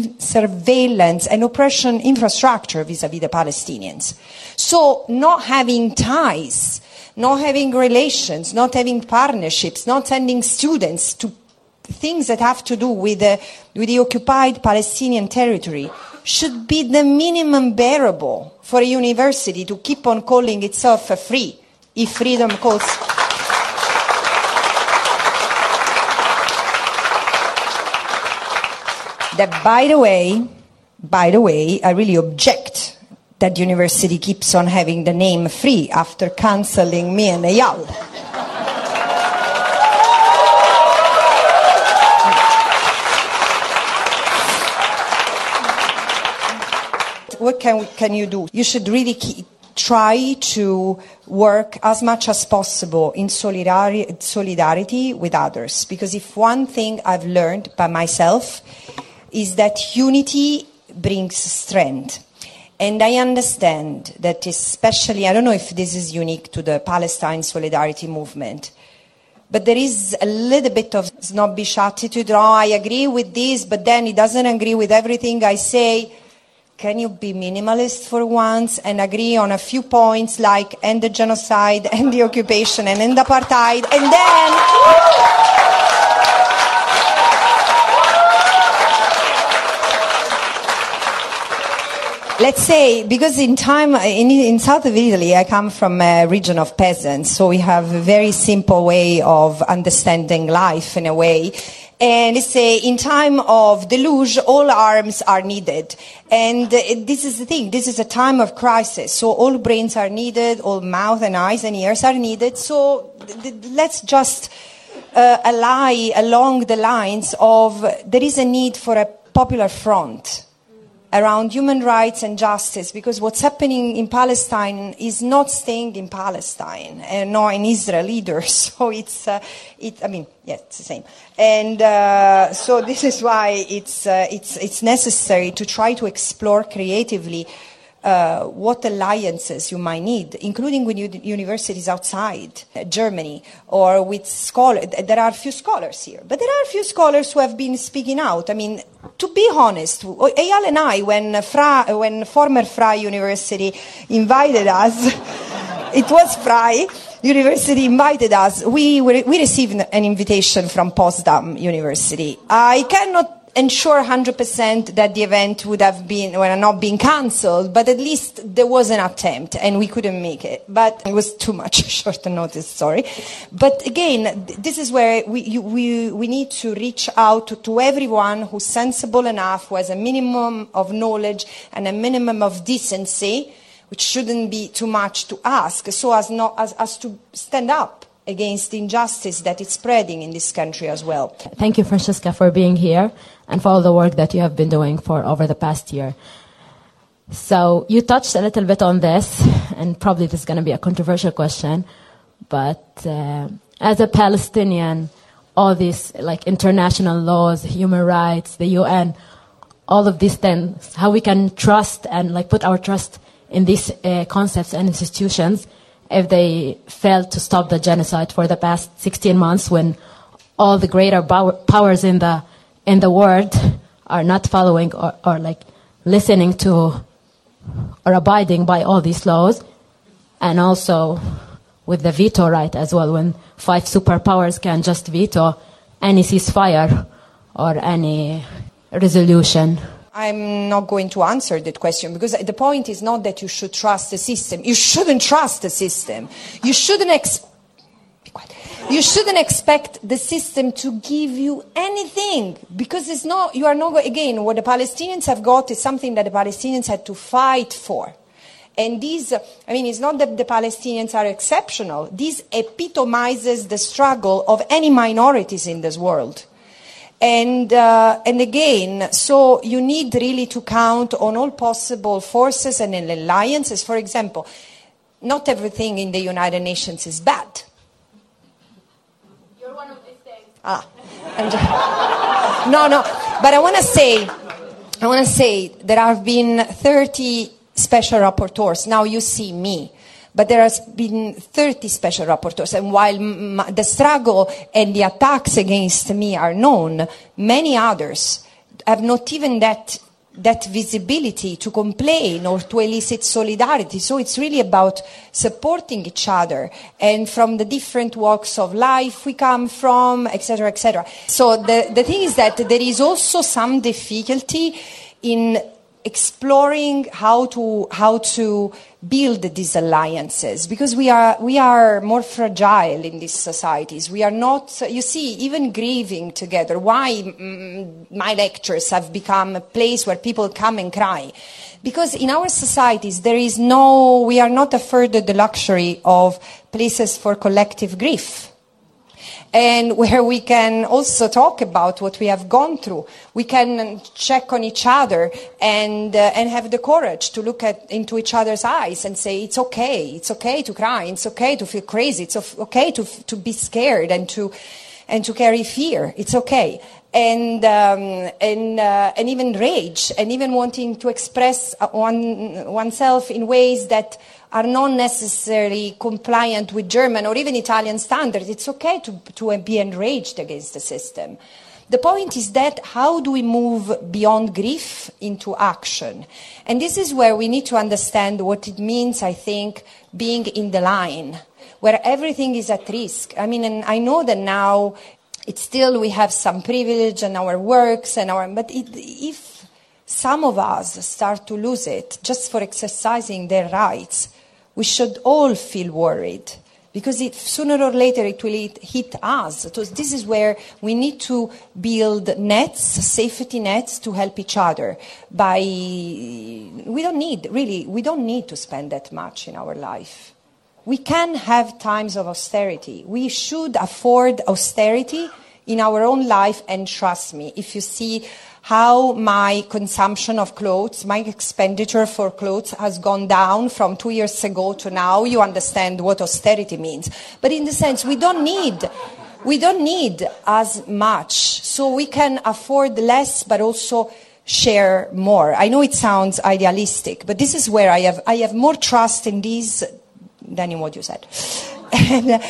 and oppression infrastructure vis-à-vis the Palestinians. So not having ties, not having relations, not having partnerships, not sending students to things that have to do with the occupied Palestinian territory should be the minimum bearable for a university to keep on calling itself free, if freedom calls. That, by the way, I really object that university keeps on having the name free after cancelling me and Eyal. What can you do? You should really try to work as much as possible in solidarity with others. Because if one thing I've learned by myself is that unity brings strength. And I understand that, especially, I don't know if this is unique to the Palestine solidarity movement, but there is a little bit of snobbish attitude. Oh, I agree with this, but then he doesn't agree with everything I say. Can you be minimalist for once and agree on a few points, like end the genocide, end the occupation, and end apartheid, and then... let's say, because in south of Italy, I come from a region of peasants, so we have a very simple way of understanding life in a way. And let's say, in time of deluge, all arms are needed. And this is the thing, this is a time of crisis, so all brains are needed, all mouth and eyes and ears are needed, so let's just ally along the lines of there is a need for a popular front around human rights and justice, because what's happening in Palestine is not staying in Palestine, nor in Israel either. So it's the same. And so this is why it's necessary to try to explore creatively what alliances you might need, including with universities outside Germany or with scholars. There are a few scholars here, but there are a few scholars who have been speaking out. I mean, to be honest, Eyal and I, when former Frey University invited us, it was Frey University invited us, we received an invitation from Potsdam University. I cannot ensure 100% that the event would have not been cancelled, but at least there was an attempt and we couldn't make it. But it was too much short notice, sorry. But again, this is where we need to reach out to everyone who's sensible enough, who has a minimum of knowledge and a minimum of decency, which shouldn't be too much to ask, so as to stand up against the injustice that is spreading in this country as well. Thank you, Francesca, for being here and for all the work that you have been doing for over the past year. So you touched a little bit on this, and probably this is going to be a controversial question, but as a Palestinian, all these like international laws, human rights, the UN, all of these things, how we can trust and like put our trust in these concepts and institutions if they failed to stop the genocide for the past 16 months, when all the greater powers in the world are not following or like listening to or abiding by all these laws, and also with the veto right as well, when 5 superpowers can just veto any ceasefire or any resolution. I'm not going to answer that question, because the point is not that you should trust the system. You shouldn't trust the system. You shouldn't expect the system to give you anything, because it's not. You are not. Again, what the Palestinians have got is something that the Palestinians had to fight for. And it's not that the Palestinians are exceptional. This epitomizes the struggle of any minorities in this world. And again, so you need really to count on all possible forces and alliances. For example, not everything in the United Nations is bad. You're one of these things. No, but I want to say there have been 30 special rapporteurs. Now you see me. But there has been 30 special rapporteurs, and while the struggle and the attacks against me are known, many others have not even that visibility to complain or to elicit solidarity. So it's really about supporting each other, and from the different walks of life we come from, etc., etc. So the thing is that there is also some difficulty in exploring how to build these alliances, because we are more fragile in these societies. We are not, you see, even grieving together. Why my lectures have become a place where people come and cry? Because in our societies we are not afforded the luxury of places for collective grief, and where we can also talk about what we have gone through. We can check on each other and have the courage to look into each other's eyes and say, it's okay to cry, it's okay to feel crazy, it's okay to be scared and to carry fear, it's okay. And even rage, and even wanting to express oneself in ways that are not necessarily compliant with German or even Italian standards. It's okay to be enraged against the system. The point is that how do we move beyond grief into action? And this is where we need to understand what it means, I think, being in the line, where everything is at risk. I mean, and I know that now we have some privilege in our works but if some of us start to lose it just for exercising their rights, we should all feel worried. Because sooner or later it will hit us. So this is where we need to build nets, safety nets, to help each other. We don't need to spend that much in our life. We can have times of austerity. We should afford austerity in our own life, and trust me, if you see how my consumption of clothes, my expenditure for clothes has gone down from 2 years ago to now, you understand what austerity means. But in the sense, we don't need as much, so we can afford less, but also share more. I know it sounds idealistic, but this is where I have more trust in these than in what you said. And,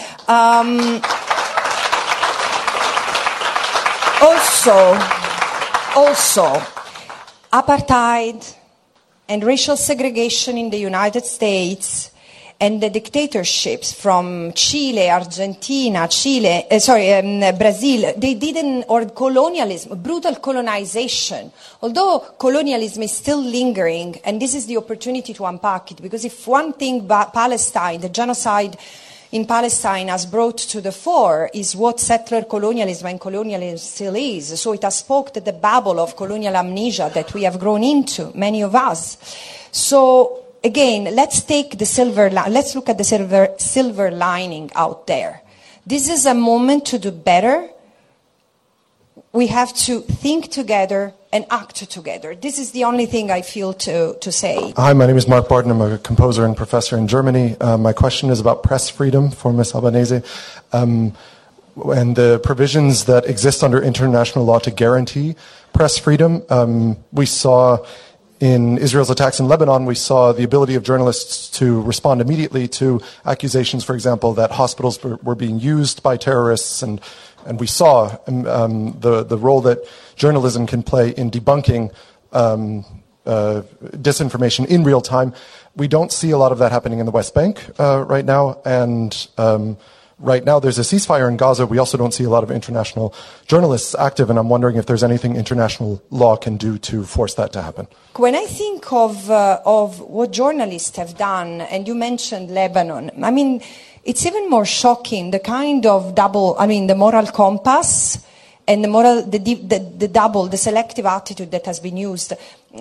also, apartheid and racial segregation in the United States and the dictatorships from Chile, Argentina, Brazil, they didn't, or colonialism, brutal colonization. Although colonialism is still lingering, and this is the opportunity to unpack it, because if one thing about Palestine, the genocide in Palestine has brought to the fore is what settler colonialism and colonialism still is. So it has spoke to the babble of colonial amnesia that we have grown into, many of us. So again, let's look at the silver lining out there. This is a moment to do better. We have to think together and act together. This is the only thing I feel to say. Hi, my name is Mark Barton. I'm a composer and professor in Germany. My question is about press freedom for Ms. Albanese, and the provisions that exist under international law to guarantee press freedom. We saw in Israel's attacks in Lebanon, we saw the ability of journalists to respond immediately to accusations, for example, that hospitals were being used by terrorists, and we saw the role that journalism can play in debunking disinformation in real time. We don't see a lot of that happening in the West Bank right now, and right now there's a ceasefire in Gaza. We also don't see a lot of international journalists active, and I'm wondering if there's anything international law can do to force that to happen. When I think of what journalists have done, and you mentioned Lebanon, I mean, it's even more shocking, the kind of the moral compass and the selective attitude that has been used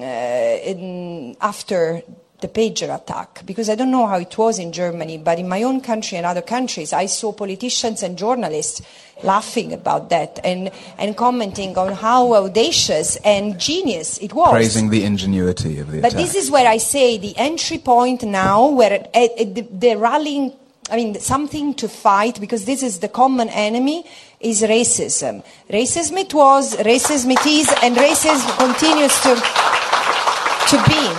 after the pager attack. Because I don't know how it was in Germany, but in my own country and other countries, I saw politicians and journalists laughing about that and commenting on how audacious and genius it was. Praising the ingenuity of the attack. But this is where I say the entry point now, where the rallying, something to fight, because this is the common enemy, is racism. Racism it was, racism it is, and racism continues to be.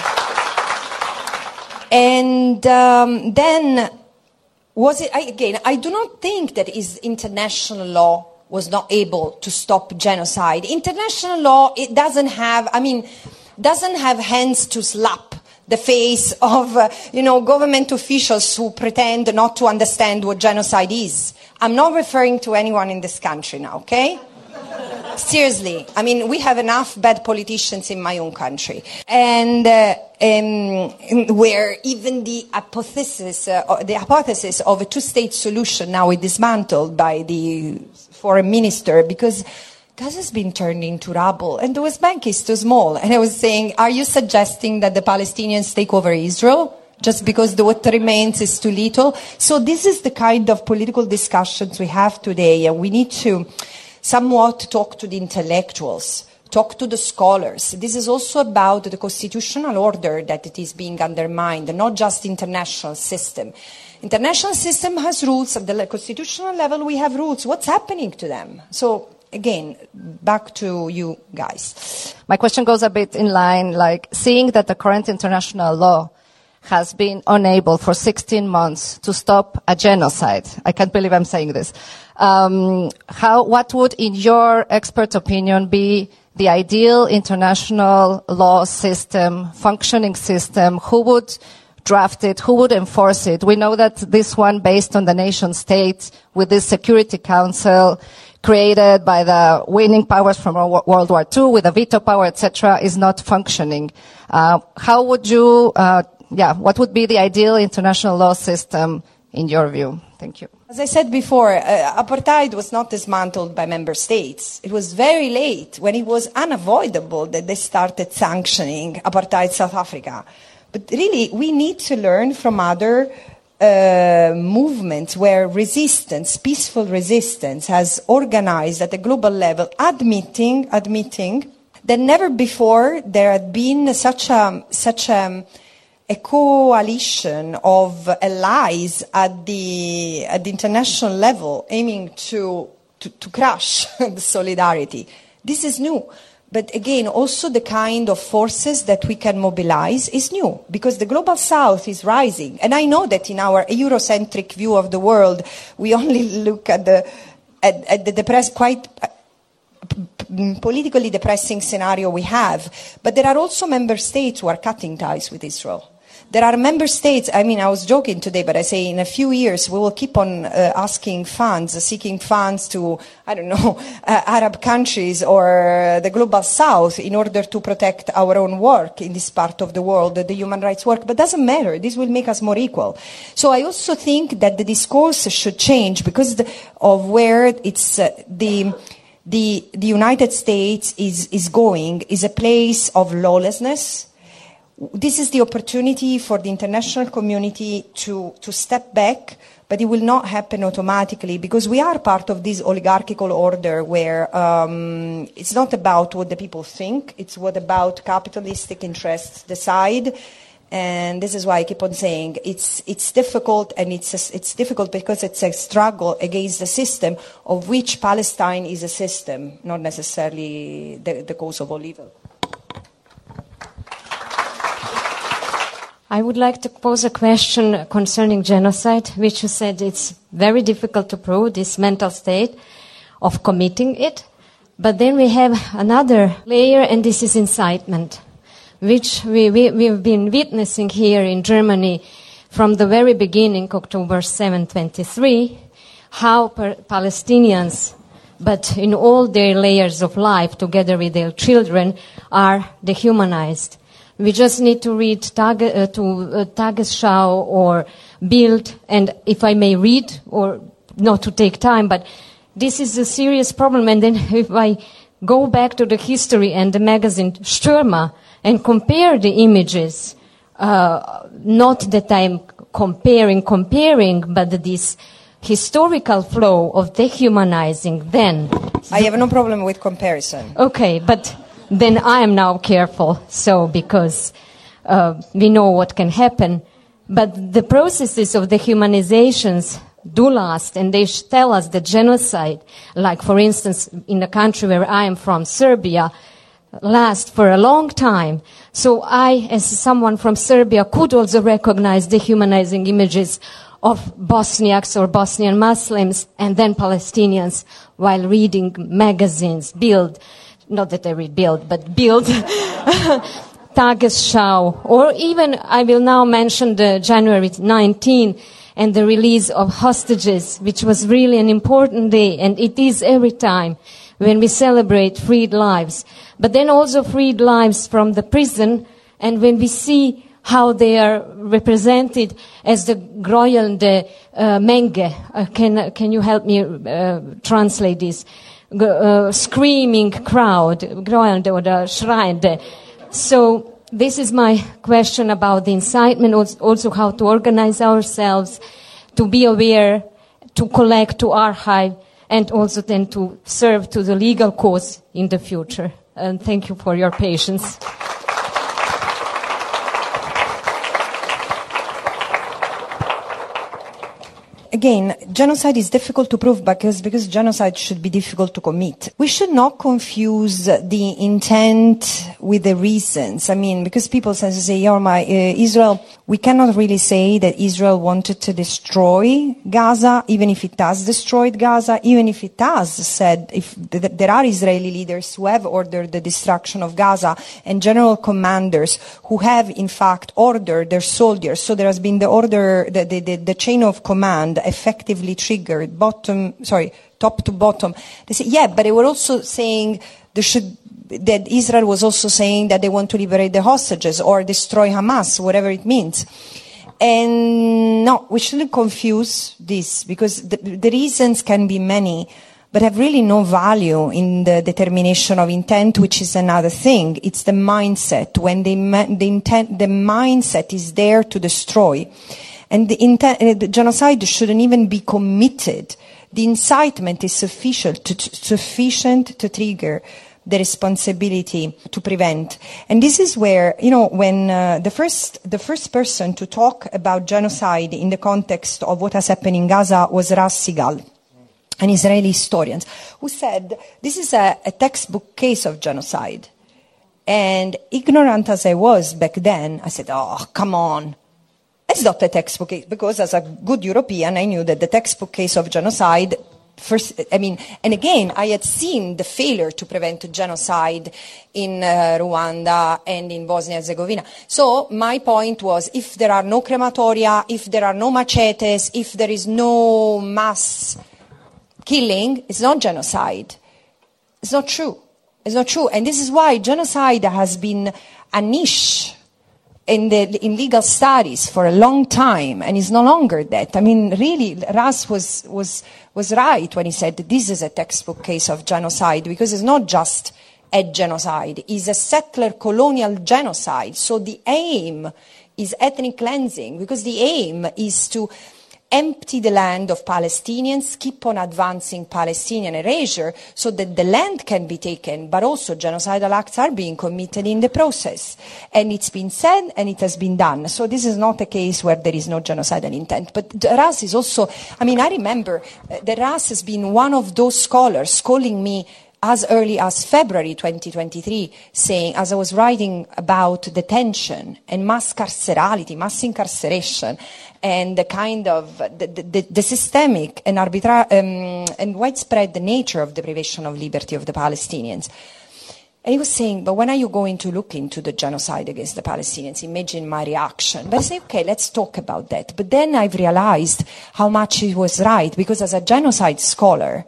And then, was it, I do not think that international law was not able to stop genocide. International law, it doesn't have hands to slap the face of, government officials who pretend not to understand what genocide is. I'm not referring to anyone in this country now, okay? Seriously, we have enough bad politicians in my own country. And where even the hypothesis of a two-state solution now is dismantled by the foreign minister, because Gaza's been turned into rubble, and the West Bank is too small. And I was saying, are you suggesting that the Palestinians take over Israel just because what remains is too little? So this is the kind of political discussions we have today, and we need to somewhat talk to the intellectuals, talk to the scholars. This is also about the constitutional order that it is being undermined, not just the international system. International system has rules. At the constitutional level, we have rules. What's happening to them? So, again, back to you guys. My question goes a bit in line, like seeing that the current international law has been unable for 16 months to stop a genocide. I can't believe I'm saying this. What would, in your expert opinion, be the ideal international law system, functioning system? Who would draft it? Who would enforce it? We know that this one, based on the nation state, with this Security Council, created by the winning powers from World War II with the veto power, etc., is not functioning. How would you, what would be the ideal international law system in your view? Thank you. As I said before, apartheid was not dismantled by member states. It was very late, when it was unavoidable, that they started sanctioning apartheid South Africa. But really, we need to learn from other movements where resistance, peaceful resistance, has organized at a global level, admitting that never before there had been such a coalition of allies at the international level aiming to crush the solidarity. This is new. But again, also the kind of forces that we can mobilize is new, because the global south is rising. And I know that in our Eurocentric view of the world, we only look at the quite politically depressing scenario we have. But there are also member states who are cutting ties with Israel. There are member states, I was joking today, but I say in a few years we will keep on seeking funds to, Arab countries or the global south in order to protect our own work in this part of the world, the human rights work. But it doesn't matter. This will make us more equal. So I also think that the discourse should change because of where it's the United States is going is a place of lawlessness. This is the opportunity for the international community to step back, but it will not happen automatically because we are part of this oligarchical order where it's not about what the people think, it's what about capitalistic interests decide. And this is why I keep on saying it's difficult, and it's difficult because it's a struggle against the system of which Palestine is a system, not necessarily the cause of all evil. I would like to pose a question concerning genocide, which you said it's very difficult to prove, this mental state of committing it. But then we have another layer, and this is incitement, which we've been witnessing here in Germany from the very beginning, October 7, 1923, how Palestinians, but in all their layers of life, together with their children, are dehumanized. We just need to read Tagesschau or Bild, and if I may read, or not to take time, but this is a serious problem. And then if I go back to the history and the magazine Stürmer and compare the images, not that I'm comparing, but this historical flow of dehumanizing, then... I have no problem with comparison. Okay, but... then I am now careful, because we know what can happen. But the processes of dehumanizations do last, and they tell us that genocide, like for instance in the country where I am from, Serbia, lasts for a long time. So I, as someone from Serbia, could also recognize dehumanizing images of Bosniaks or Bosnian Muslims and then Palestinians while reading magazines, Bild. Not that I read Bild, but Bild, Tagesschau, or even I will now mention the January 19 and the release of hostages, which was really an important day, and it is every time when we celebrate freed lives. But then also freed lives from the prison, and when we see how they are represented as the grålande Menge. Can you help me translate this? Screaming crowd, grålande or the schreiende. So this is my question about the incitement, also how to organize ourselves, to be aware, to collect, to archive, and also then to serve to the legal cause in the future. And thank you for your patience. Again, genocide is difficult to prove because genocide should be difficult to commit. We should not confuse the intent with the reasons. Because people say, Israel, we cannot really say that Israel wanted to destroy Gaza, even if it has destroyed Gaza, even if it has said, if there are Israeli leaders who have ordered the destruction of Gaza and general commanders who have in fact ordered their soldiers. So there has been the order, the chain of command effectively triggered, top to bottom. They say, yeah, but they were also saying that Israel was also saying that they want to liberate the hostages or destroy Hamas, whatever it means. And no, we shouldn't confuse this, because the reasons can be many, but have really no value in the determination of intent, which is another thing. It's the mindset. When the mindset is there to destroy. And the genocide shouldn't even be committed. The incitement is sufficient to trigger the responsibility to prevent. And this is where, when the first person to talk about genocide in the context of what has happened in Gaza was Ras Sigal, an Israeli historian, who said, this is a textbook case of genocide. And ignorant as I was back then, I said, oh, come on. It's not a textbook case, because as a good European, I knew that the textbook case of genocide, and again, I had seen the failure to prevent genocide in Rwanda and in Bosnia and Herzegovina. So my point was, if there are no crematoria, if there are no machetes, if there is no mass killing, it's not genocide. It's not true. It's not true. And this is why genocide has been a niche in legal studies for a long time, and is no longer that. Really, Ras was right when he said that this is a textbook case of genocide, because it's not just a genocide. It's a settler colonial genocide. So the aim is ethnic cleansing, because the aim is to empty the land of Palestinians, keep on advancing Palestinian erasure so that the land can be taken, but also genocidal acts are being committed in the process. And it's been said and it has been done. So this is not a case where there is no genocidal intent. But Ras is also, I remember that Ras has been one of those scholars calling me as early as February 2023, saying, as I was writing about detention and mass carcerality, mass incarceration, and the kind of the systemic and and widespread nature of deprivation of liberty of the Palestinians. And he was saying, but when are you going to look into the genocide against the Palestinians? Imagine my reaction. But I say, okay, let's talk about that. But then I've realized how much he was right, because as a genocide scholar,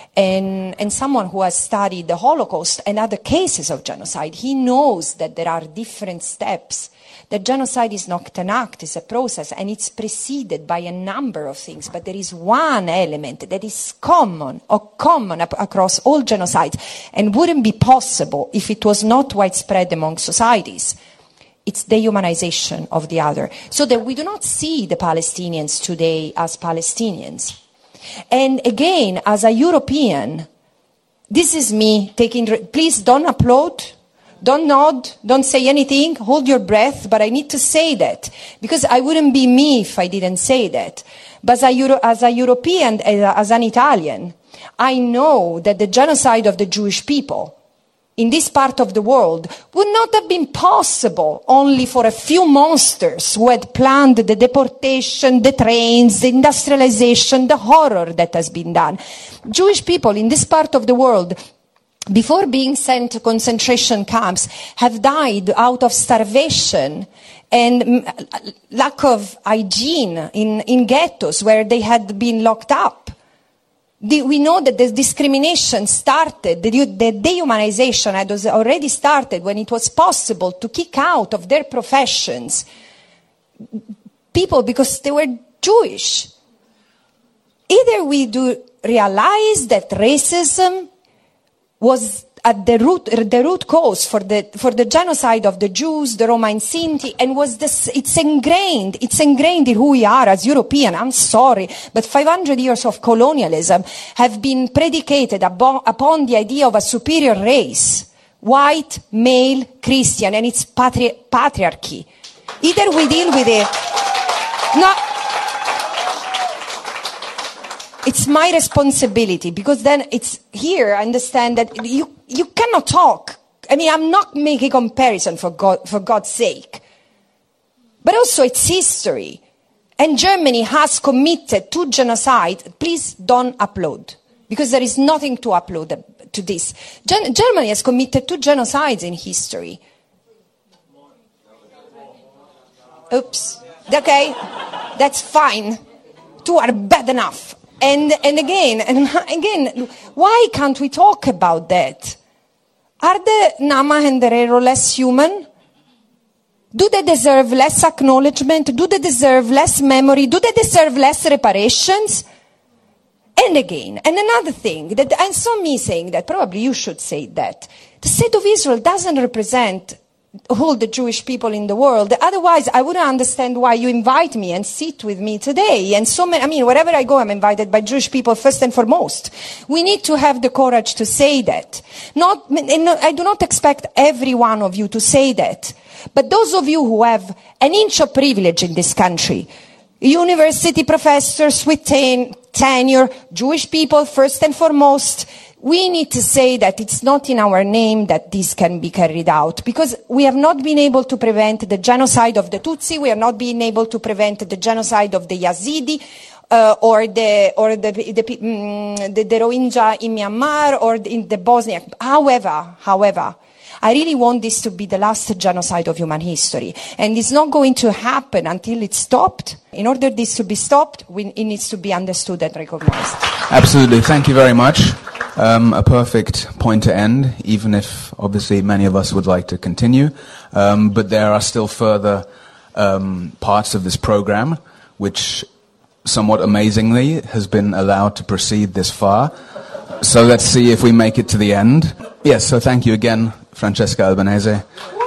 and someone who has studied the Holocaust and other cases of genocide, he knows that there are different steps. That genocide is not an act, it's a process, and it's preceded by a number of things. But there is one element that is common across all genocides, and wouldn't be possible if it was not widespread among societies. It's dehumanization of the other. So that we do not see the Palestinians today as Palestinians. And again, as a European, this is me taking, please don't applaud, don't nod, don't say anything, hold your breath, but I need to say that, because I wouldn't be me if I didn't say that. But as a European, as an Italian, I know that the genocide of the Jewish people in this part of the world would not have been possible only for a few monsters who had planned the deportation, the trains, the industrialization, the horror that has been done. Jewish people in this part of the world, before being sent to concentration camps, have died out of starvation and lack of hygiene in ghettos where they had been locked up. We know that the discrimination started, the dehumanization had already started when it was possible to kick out of their professions people because they were Jewish. Either we do realize that racism was at the root cause for the genocide of the Jews, the Roma and Sinti, and it's ingrained in who we are as European. I'm sorry, but 500 years of colonialism have been predicated upon the idea of a superior race, white, male, Christian, and it's patriarchy. Either we deal with it, no. It's my responsibility, because then it's here. I understand that you cannot talk. I'm not making comparison for God's sake. But also it's history. And Germany has committed to genocide. Please don't applaud, because there is nothing to applaud to this. Germany has committed to genocides in history. Oops. Okay. That's fine. two are bad enough. And again, why can't we talk about that? Are the Nama and the Herero less human? Do they deserve less acknowledgement? Do they deserve less memory? Do they deserve less reparations? And again, and another thing, that I saw me saying that, probably you should say that. The State of Israel doesn't represent all the Jewish people in the world. Otherwise, I wouldn't understand why you invite me and sit with me today. And so many, I mean, wherever I go, I'm invited by Jewish people first and foremost. We need to have the courage to say that. I do not expect every one of you to say that. But those of you who have an inch of privilege in this country, university professors with tenure, Jewish people first and foremost, we need to say that it's not in our name that this can be carried out, because we have not been able to prevent the genocide of the Tutsi, we have not been able to prevent the genocide of the Yazidi, or the Rohingya in Myanmar, or in the Bosnia. However, I really want this to be the last genocide of human history. And it's not going to happen until it's stopped. In order this to be stopped, it needs to be understood and recognized. Absolutely. Thank you very much. A perfect point to end, even if obviously many of us would like to continue. But there are still further parts of this program, which somewhat amazingly has been allowed to proceed this far. So let's see if we make it to the end. Yes, so thank you again, Francesca Albanese.